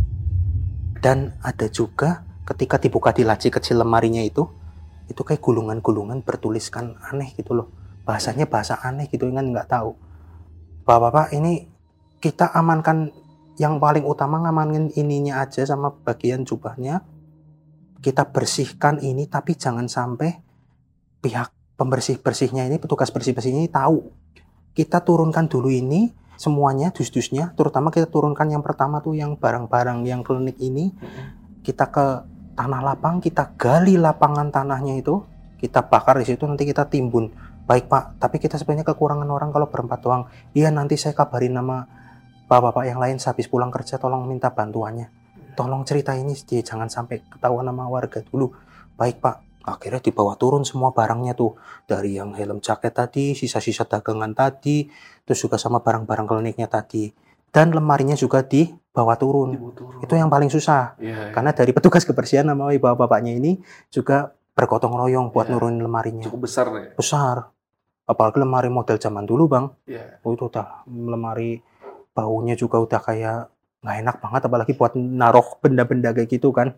Dan ada juga ketika dibuka di laci kecil lemarinya itu kayak gulungan-gulungan bertuliskan aneh gitu loh. Bahasanya bahasa aneh gitu, kan nggak tahu. Bapak-bapak, ini kita amankan, yang paling utama ngamanin ininya aja sama bagian jubahnya. Kita bersihkan ini, tapi jangan sampai pihak pembersih-bersihnya ini, petugas bersih-bersihnya ini tahu. Kita turunkan dulu ini semuanya, dus-dusnya, terutama kita turunkan yang pertama tuh yang barang-barang yang klinik ini. Kita ke tanah lapang, kita gali lapangan tanahnya itu, kita bakar di situ, nanti kita timbun. Baik Pak, tapi kita sebenarnya kekurangan orang kalau berempat doang. Iya, nanti saya kabarin nama bapak-bapak yang lain sehabis pulang kerja, tolong minta bantuannya. Tolong cerita ini, jangan sampai ketahuan sama warga dulu. Baik Pak. Akhirnya dibawa turun semua barangnya tuh, dari yang helm jaket tadi, sisa-sisa dagangan tadi, terus juga sama barang-barang kliniknya tadi, dan lemarinya juga dibawa turun. Itu yang paling susah, karena dari petugas kebersihan sama bapak-bapaknya ini juga bergotong royong buat nurunin lemarinya. Cukup besar nih. Besar, apalagi lemari model zaman dulu bang. Itu udah lemari, baunya juga udah kayak nggak enak banget, apalagi buat naruh benda-benda kayak gitu kan.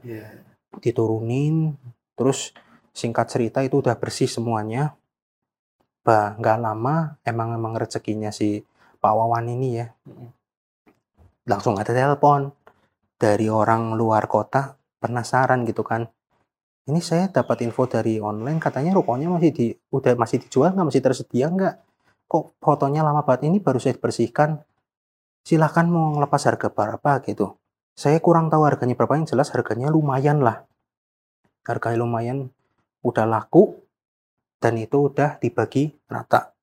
Diturunin, terus singkat cerita itu udah bersih semuanya. Nggak lama, emang rezekinya si Pak Wawan ini ya. Langsung ada telepon dari orang luar kota, penasaran gitu kan. Ini saya dapat info dari online, katanya rukonya masih dijual nggak, masih tersedia nggak? Kok fotonya lama banget, ini baru saya bersihkan. Silahkan mau ngelepas harga berapa gitu. Saya kurang tahu harganya berapa, yang jelas harganya lumayan lah. Harganya lumayan. Udah laku, dan itu udah dibagi rata.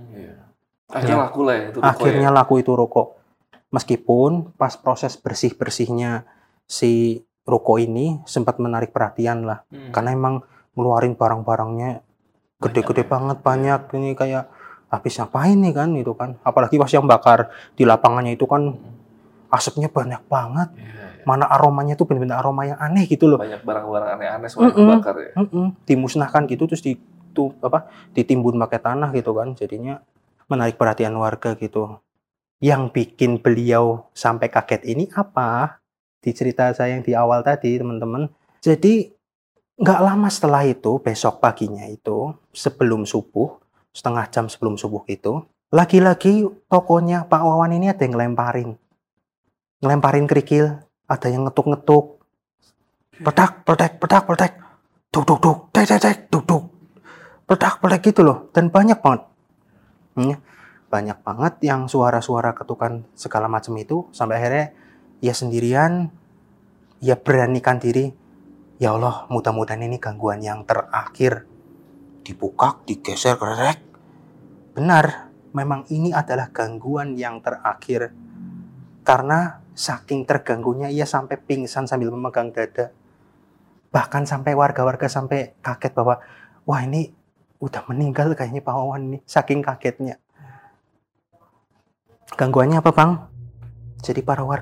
Akhirnya laku lah ya itu rokok. Akhirnya laku itu rokok. Meskipun pas proses bersih-bersihnya si rokok ini sempat menarik perhatian lah. Karena emang ngeluarin barang-barangnya gede-gede banget, banyak. Ini kayak habis ngapain nih kan itu kan. Apalagi pas yang bakar di lapangannya itu kan asapnya banyak banget. Mana aromanya tuh benar-benar aroma yang aneh gitu loh. Banyak barang-barang aneh-aneh soalnya kebakar ya. Dimusnahkan gitu, terus ditimbun pakai tanah gitu kan. Jadinya menarik perhatian warga gitu. Yang bikin beliau sampai kaget ini apa? Di cerita saya yang di awal tadi teman-teman. Jadi nggak lama setelah itu, besok paginya itu, sebelum subuh, setengah jam sebelum subuh itu, lagi-lagi tokonya Pak Wawan ini ada yang ngelemparin kerikil. Ada yang ngetuk-ngetuk, pedak, duk, duk, pedak gitu loh. Dan banyak banget. Banyak banget yang suara-suara ketukan segala macam itu. Sampai akhirnya ya sendirian, ya beranikan diri. Ya Allah, mudah-mudahan ini gangguan yang terakhir. Dibukak, digeser, kerek. Benar, memang ini adalah gangguan yang terakhir. Karena saking terganggunya ia sampai pingsan sambil memegang dada. Bahkan sampai warga-warga sampai kaget bahwa wah ini udah meninggal kayaknya Pak Wawan ini. Saking kagetnya. Gangguannya apa bang? Jadi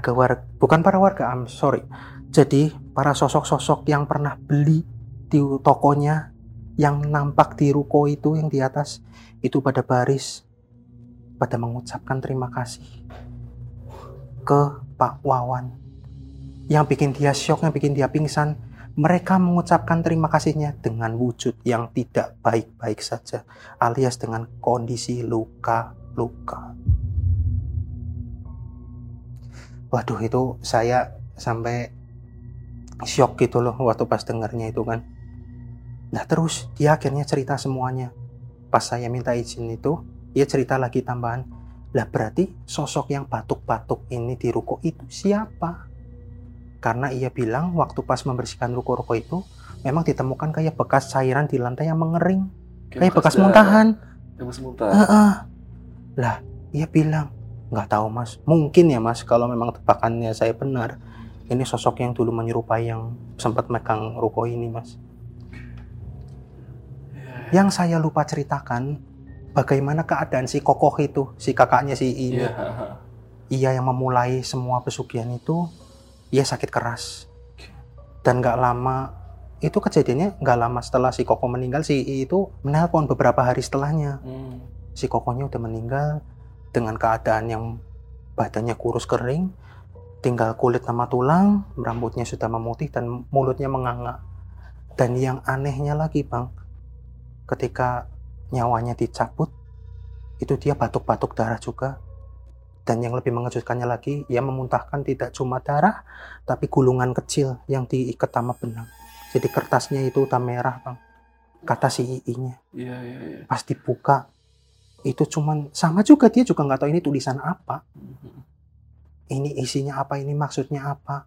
Jadi para sosok-sosok yang pernah beli di tokonya, yang nampak di ruko itu yang di atas, itu pada baris, pada mengucapkan terima kasih ke Pak Wawan. Yang bikin dia syok, yang bikin dia pingsan, mereka mengucapkan terima kasihnya dengan wujud yang tidak baik-baik saja, alias dengan kondisi luka-luka. Waduh, itu saya sampai syok gitu loh waktu pas dengarnya itu kan. Nah terus dia akhirnya cerita semuanya. Pas saya minta izin itu, dia cerita lagi tambahan. Lah berarti sosok yang batuk-batuk ini di ruko itu siapa? Karena ia bilang waktu pas membersihkan ruko-ruko itu memang ditemukan kayak bekas cairan di lantai yang mengering, kayak bekas muntahan. Bekas muntah. Lah ia bilang, nggak tahu mas, mungkin ya mas, kalau memang tebakannya saya benar, ini sosok yang dulu menyerupai yang sempat megang ruko ini mas. Yang saya lupa ceritakan, bagaimana keadaan si kokoh itu, si kakaknya si ini. Ia yang memulai semua pesugihan itu, ia sakit keras. Dan nggak lama, itu kejadiannya nggak lama setelah si kokoh meninggal, si I itu menelpon beberapa hari setelahnya. Si kokohnya udah meninggal dengan keadaan yang badannya kurus kering, tinggal kulit sama tulang, rambutnya sudah memutih dan mulutnya menganga. Dan yang anehnya lagi bang, ketika nyawanya dicabut, itu dia batuk-batuk darah juga. Dan yang lebih mengejutkannya lagi, ia memuntahkan tidak cuma darah, tapi gulungan kecil yang diikat sama benang. Jadi kertasnya itu udah merah bang, kata si II-nya. Iya. Pas dibuka, itu cuman sama juga, dia juga nggak tahu ini tulisan apa. Ini isinya apa, ini maksudnya apa.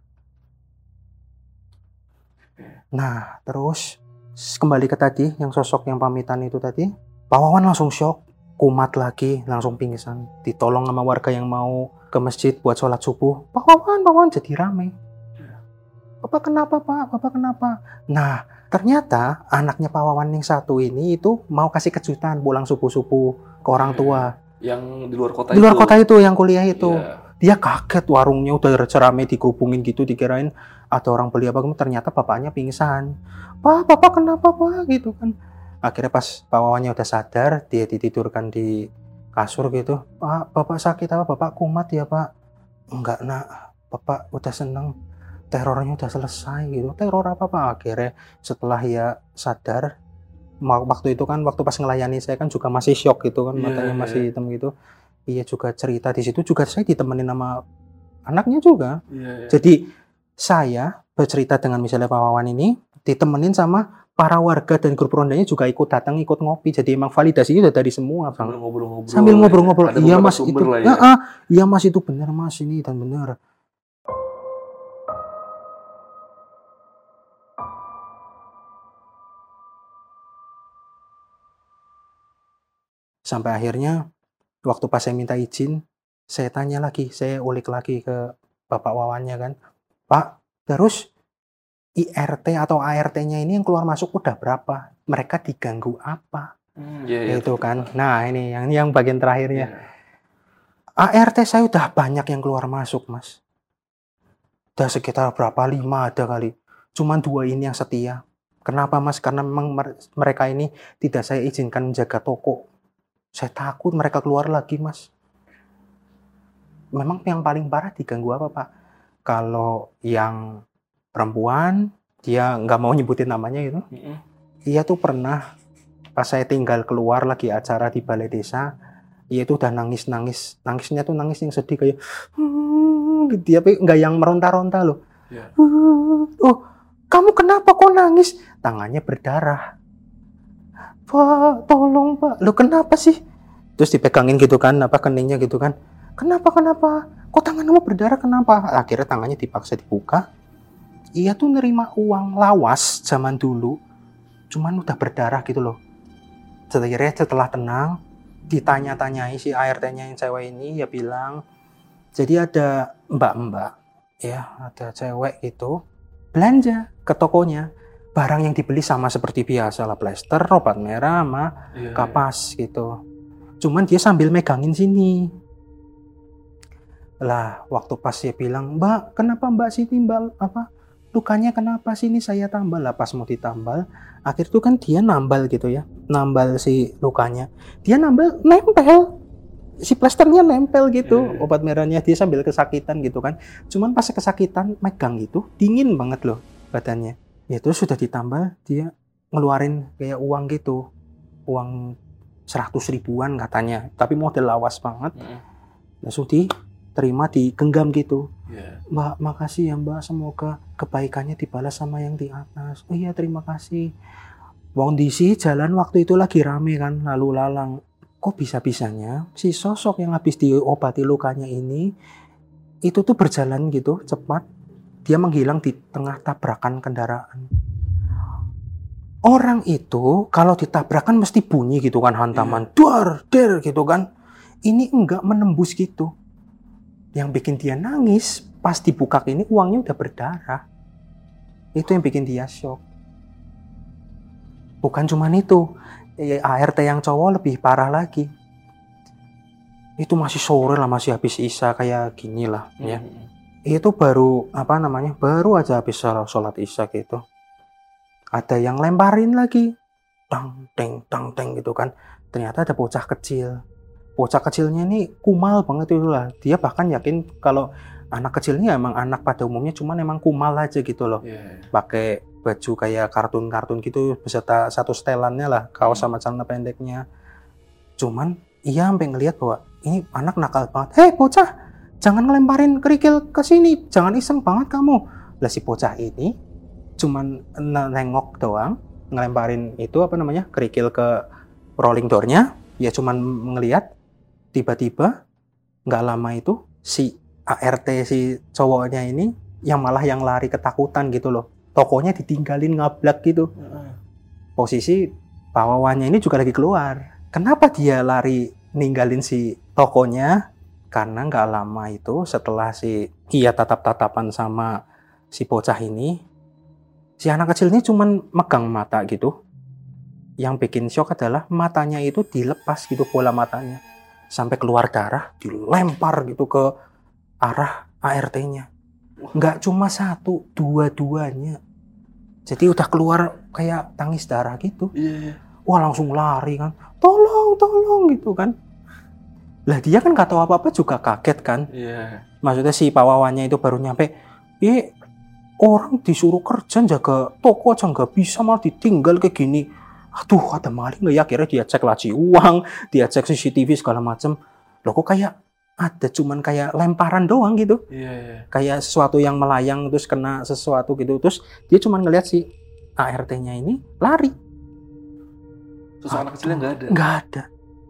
Nah, terus kembali ke tadi, yang sosok yang pamitan itu tadi, Pak Wawan langsung shock, kumat lagi, langsung pingsan. Ditolong sama warga yang mau ke masjid buat sholat subuh. Pak Wawan, jadi rame. Bapak kenapa Pak? Bapak kenapa? Nah, ternyata anaknya Pak Wawan yang satu ini itu mau kasih kejutan pulang subuh-subuh ke orang tua. Yang di luar kota itu. Di luar kota itu, yang kuliah itu. Yeah. Dia kaget, warungnya udah rame dikerubungin gitu, dikirain ada orang beli apa, ternyata bapaknya pingsan. Pak, bapak kenapa Pak? Gitu kan. Akhirnya pas Pak Wawannya udah sadar, dia ditidurkan di kasur gitu. Pak, bapak sakit apa? Bapak kumat ya Pak? Enggak nak, bapak udah seneng. Terornya udah selesai gitu. Teror apa Pak? Akhirnya setelah ya sadar, waktu itu kan, waktu pas ngelayani saya kan juga masih shock gitu kan, matanya masih hitam gitu. Iya juga cerita di situ juga saya ditemenin sama anaknya juga. Jadi saya bercerita dengan misalnya Pak Wawan ini ditemenin sama para warga dan grup rondanya juga ikut datang, ikut ngopi. Jadi emang validasinya udah dari semua bang. Sambil ngobrol-ngobrol. Iya mas itu, iya mas itu benar mas ini dan benar. Sampai akhirnya waktu pas saya minta izin, saya tanya lagi, saya ulik lagi ke Bapak Wawannya kan, Pak, terus IRT atau ART-nya ini yang keluar masuk udah berapa? Mereka diganggu apa? Itu kan. Nah ini yang bagian terakhirnya. ART saya udah banyak yang keluar masuk mas. Udah sekitar berapa? 5 ada kali. Cuman 2 ini yang setia. Kenapa mas? Karena memang mereka ini tidak saya izinkan menjaga toko. Saya takut mereka keluar lagi, Mas. Memang yang paling parah diganggu apa, Pak? Kalau yang perempuan, dia nggak mau nyebutin namanya gitu. Iya tuh pernah, pas saya tinggal keluar lagi acara di balai desa, iya tuh udah nangis-nangis. Nangisnya tuh nangis yang sedih kayak, gitu. Tapi nggak yang meronta-ronta loh. Oh, kamu kenapa kok nangis? Tangannya berdarah. Pak, tolong Pak. Loh kenapa sih? Terus dipegangin gitu kan, apa keningnya gitu kan. Kenapa? Kok tanganmu berdarah kenapa? Akhirnya tangannya dipaksa dibuka. Iya tuh nerima uang lawas zaman dulu. Cuman udah berdarah gitu loh. Setelah tenang, ditanya-tanyai si ART-nya yang cewek ini, ya bilang, jadi ada mbak-mbak, ya ada cewek gitu, belanja ke tokonya. Barang yang dibeli sama seperti biasa lah, plester, obat merah, sama kapas gitu. Cuman dia sambil megangin sini. Lah, waktu pas dia bilang, Mbak, kenapa Mbak sini Mbak? Apa? Lukanya kenapa sini saya tambal? Lah pas mau ditambal, akhir itu kan dia nambal gitu ya. Nambal si lukanya. Dia nambal nempel. Si plasternya nempel gitu. Obat merahnya dia sambil kesakitan gitu kan. Cuman pas kesakitan megang gitu, dingin banget loh badannya. Ya terus sudah ditambal, dia ngeluarin kayak uang gitu, uang 100 ribuan katanya, tapi model lawas banget. Langsung diterima, digenggam gitu. Mbak, makasih ya Mbak, semoga kebaikannya dibalas sama yang di atas. Oh iya terima kasih. Kondisi jalan waktu itu lagi rame kan, lalu lalang. kok bisa-bisanya si sosok yang habis diobati lukanya ini itu tuh berjalan gitu cepat, dia menghilang di tengah tabrakan kendaraan. Orang itu kalau ditabrakan mesti bunyi gitu kan, hantaman, duar, der gitu kan. Ini enggak menembus gitu. Yang bikin dia nangis pas dibuka ini uangnya udah berdarah. Itu yang bikin dia shock. Bukan cuman itu, ART yang cowok lebih parah lagi. Itu masih sore lah, masih habis isya kayak gini lah ya. Itu baru baru aja habis sholat isya gitu. Ada yang lemparin lagi, tang teng gitu kan. Ternyata ada bocah kecil. Bocah kecilnya ini kumal banget itu lah. Dia bahkan yakin kalau anak kecilnya emang anak pada umumnya, cuman emang kumal aja gitu loh. Pakai baju kayak kartun-kartun gitu beserta satu setelannya lah, kaos sama celana pendeknya. Cuman ia sampai ngelihat bahwa ini anak nakal banget. Hei bocah, jangan ngelemparin kerikil ke sini, jangan iseng banget kamu. Lah si bocah ini cuman nengok doang, ngelemparin itu kerikil ke rolling door-nya. Ya cuman ngelihat, tiba-tiba nggak lama itu si ART si cowoknya ini yang lari ketakutan gitu loh. Tokonya ditinggalin ngablak gitu. Posisi pawawannya ini juga lagi keluar. Kenapa dia lari ninggalin si tokonya? Karena nggak lama itu setelah ia tatap-tatapan sama si bocah ini, si anak kecil ini cuman megang mata gitu. Yang bikin shock adalah matanya itu dilepas gitu, bola matanya. Sampai keluar darah, dilempar gitu ke arah ART-nya. Nggak cuma satu, dua-duanya. Jadi udah keluar kayak tangis darah gitu. Wah langsung lari kan. Tolong gitu kan. Lah dia kan nggak tahu apa-apa juga kaget kan. Maksudnya si pawawannya itu baru nyampe. Orang disuruh kerja jaga toko aja nggak bisa, malah ditinggal kayak gini. Aduh ada maling nggak ya? Akhirnya dia cek laci uang, dia cek CCTV segala macem. Loh kok kayak ada cuman kayak lemparan doang gitu. Kayak sesuatu yang melayang terus kena sesuatu gitu. Terus dia cuman ngeliat si ART-nya ini lari. Terus anak kecilnya nggak ada? Nggak ada.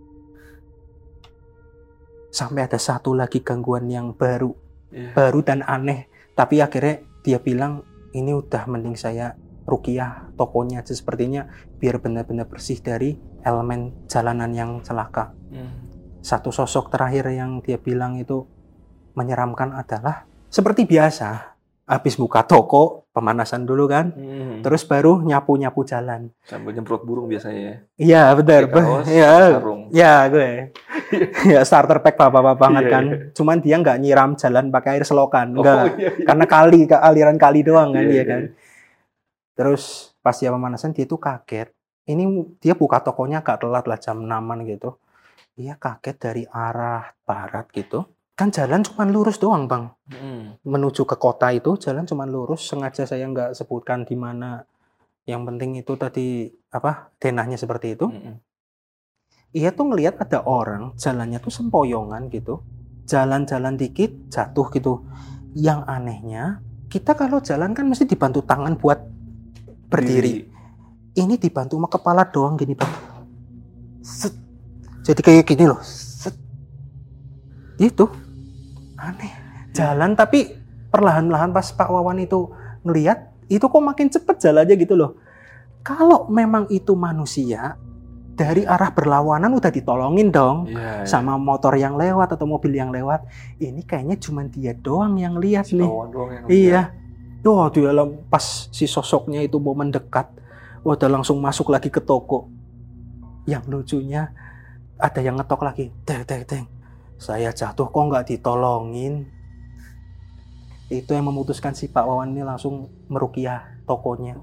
Sampai ada satu lagi gangguan yang baru dan aneh. Tapi akhirnya dia bilang, ini udah mending saya ruqyah tokonya aja sepertinya biar benar-benar bersih dari elemen jalanan yang celaka. Satu sosok terakhir yang dia bilang itu menyeramkan adalah seperti biasa, habis buka toko pemanasan dulu kan, terus baru nyapu-nyapu jalan sambil nyemprot burung biasanya. Iya benar, ya gue ya starter pack bapak-bapak banget kan. Cuman dia nggak nyiram jalan pakai air selokan, karena aliran kali doang kan dia kan. Terus pas dia pemanasan dia tuh kaget. Ini dia buka tokonya agak telat lah, jam 6-an gitu. Dia kaget dari arah barat gitu. Kan jalan cuma lurus doang bang. Menuju ke kota itu jalan cuma lurus. Sengaja saya nggak sebutkan di mana. Yang penting itu tadi denahnya seperti itu. Ia tuh ngelihat ada orang jalannya tuh sempoyongan gitu. Jalan-jalan dikit jatuh gitu. Yang anehnya kita kalau jalan kan mesti dibantu tangan buat berdiri. Ini dibantu sama kepala doang gini bang. Set. Jadi kayak gini loh. Set. Itu aneh. Jalan tapi perlahan-lahan pas Pak Wawan itu ngelihat, itu kok makin cepet jalannya gitu loh. Kalau memang itu manusia, dari arah berlawanan udah ditolongin dong sama motor yang lewat atau mobil yang lewat. Ini kayaknya cuma dia doang yang lihat nih. Iya. Tuh dia pas si sosoknya itu mau mendekat, udah langsung masuk lagi ke toko. Yang lucunya ada yang ngetok lagi. Teng. Saya jatuh kok nggak ditolongin. Itu yang memutuskan si Pak Wawan ini langsung meruqyah tokonya.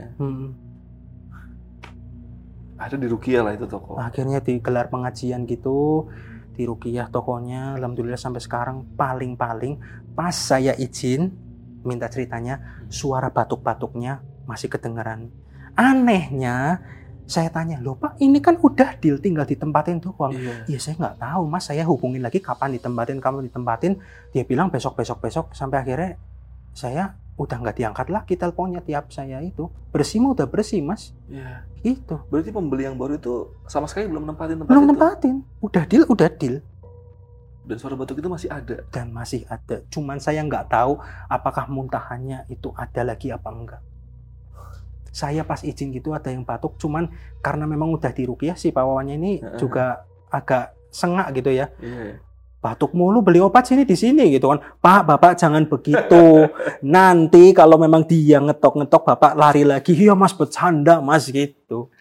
Ada di ruqyah lah itu toko. Akhirnya digelar pengajian gitu, di ruqyah tokonya. Alhamdulillah sampai sekarang paling-paling pas saya izin minta ceritanya, suara batuk-batuknya masih kedengeran. Anehnya saya tanya, loh Pak ini kan udah deal tinggal ditempatin doang. Iya saya nggak tahu Mas, saya hubungin lagi kapan ditempatin, kamu ditempatin. Dia bilang besok. Sampai akhirnya saya udah nggak diangkat lagi teleponnya tiap saya itu. Bersih mah udah bersih, Mas. Iya. Gitu. Berarti pembeli yang baru itu sama sekali belum nempatin tempat Belum itu? nempatin. Udah deal. Dan suara batuk itu masih ada? Dan masih ada. Cuman saya nggak tahu apakah muntahannya itu ada lagi apa enggak. Saya pas izin gitu ada yang batuk, cuman karena memang udah diruqyah si Pak Wawannya ini juga agak sengak gitu ya. Iya. Batuk mulu, beli obat sini di sini gitu kan. Pak, Bapak jangan begitu. Nanti kalau memang dia ngetok-ngetok Bapak lari lagi. Iya Mas, bercanda Mas gitu.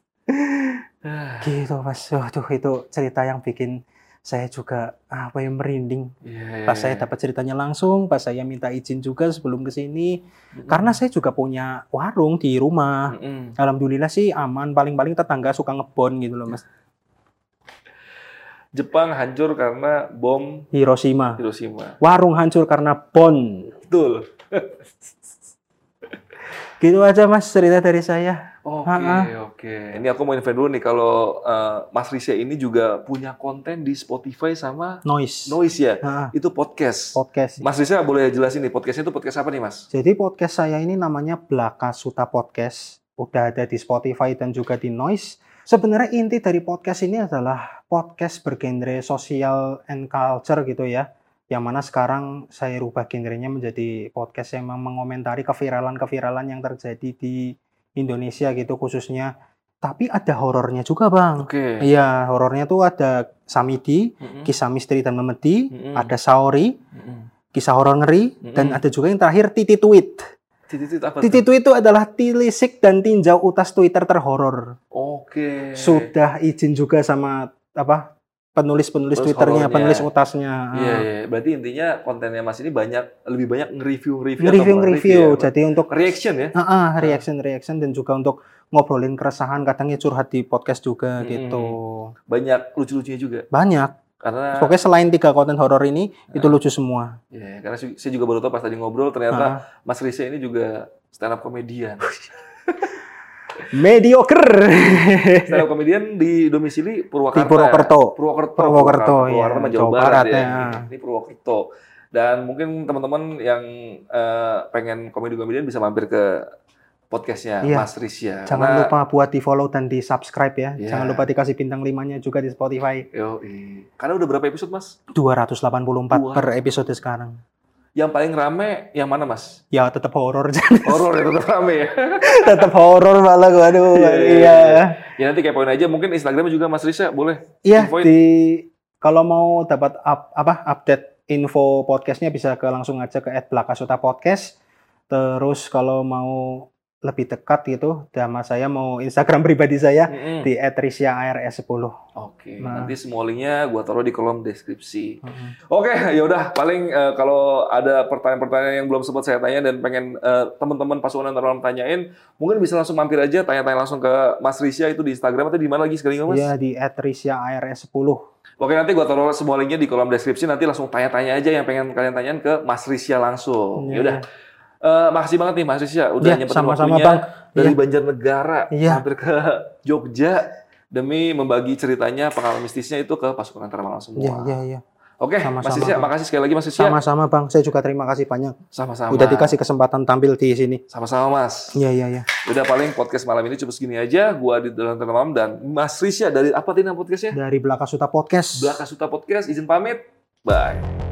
Gitu Mas. Waduh, itu cerita yang bikin saya juga merinding. Pas saya dapat ceritanya langsung, pas saya minta izin juga sebelum ke sini. Karena saya juga punya warung di rumah. Alhamdulillah sih aman, paling-paling tetangga suka ngebon gitu loh Mas. Jepang hancur karena bom Hiroshima. Warung hancur karena bon. Betul. Gitu aja Mas cerita dari saya. Oke. Ini aku mau info dulu nih kalau Mas Risya ini juga punya konten di Spotify sama Noise ya. Itu podcast. Mas Risya boleh jelasin nih podcastnya itu podcast apa nih Mas? Jadi podcast saya ini namanya Blaka Suta Podcast. Udah ada di Spotify dan juga di Noise. Sebenarnya inti dari podcast ini adalah podcast bergenre social and culture gitu ya. Yang mana sekarang saya rubah genrenya menjadi podcast yang mengomentari keviralan-keviralan yang terjadi di Indonesia gitu khususnya. Tapi ada horornya juga Bang. Iya, horornya tuh ada Samidi, kisah misteri dan memedi, ada Saori, kisah horor ngeri, dan ada juga yang terakhir Titi Tweet. Titi Tweet itu adalah tilisik dan tinjau utas Twitter terhoror. Sudah izin juga sama penulis Twitternya, penulis utasnya. Iya. Berarti intinya kontennya Mas ini lebih banyak nge-review. Jadi untuk reaction ya? Reaction dan juga untuk ngobrolin keresahan, kadangnya curhat di podcast juga gitu. Banyak lucu-lucunya juga. Banyak. Karena pokoknya selain 3 konten horor ini itu lucu semua. Iya, karena saya juga baru tahu pas tadi ngobrol ternyata Mas Risya ini juga stand up comedian. Mediocre. Stand up comedian di domisili Purwakarta. Di Purwokerto. Purwokerto, Jawa Barat ya. Ini Purwokerto. Dan mungkin teman-teman yang pengen komedian bisa mampir ke podcastnya Mas Risya. Jangan lupa buat di-follow dan di-subscribe ya. Jangan lupa dikasih bintang 5-nya juga di Spotify. Karena udah berapa episode, Mas? 284 per episode sekarang. Yang paling rame yang mana, Mas? Ya tetap horor. Horor ya tetap rame ya. Tetap horor malah waduh. Iya. Ya nanti kepoin aja, mungkin Instagram juga Mas Risya boleh. Iya, kalau mau dapat update info podcastnya bisa langsung aja ke @blakasuta_podcast. Terus kalau mau lebih dekat gitu, sama saya mau Instagram pribadi saya di @risyaars10. Nanti semua linknya gua taruh di kolom deskripsi. Yaudah paling kalau ada pertanyaan-pertanyaan yang belum sempat saya tanya dan pengen teman-teman pasukan Antara Malam tanyain, mungkin bisa langsung mampir aja tanya-tanya langsung ke Mas Risya itu di Instagram atau di mana lagi sekali Mas? Iya, di @risyaars10. Nanti gua taruh semua linknya di kolom deskripsi, nanti langsung tanya-tanya aja yang pengen kalian tanyain ke Mas Risya langsung. Yaudah. Makasih banget nih Mas Risya udah nyempetin waktunya Bang. Dari Banjarnegara hampir ke Jogja demi membagi ceritanya, pengalaman mistisnya itu ke pasukan Antara Malam semua. Iya. Mas Risya, makasih sekali lagi Mas Risya. Sama-sama Bang, saya juga terima kasih banyak. Sama-sama. Udah dikasih kesempatan tampil di sini. Sama-sama Mas. Iya. Udah paling podcast malam ini cukup segini aja. Gua di Dalam Antara Malam dan Mas Risya dari apa tadi nama podcastnya? Dari Blaka Suta Podcast. Blaka Suta Podcast, izin pamit. Bye.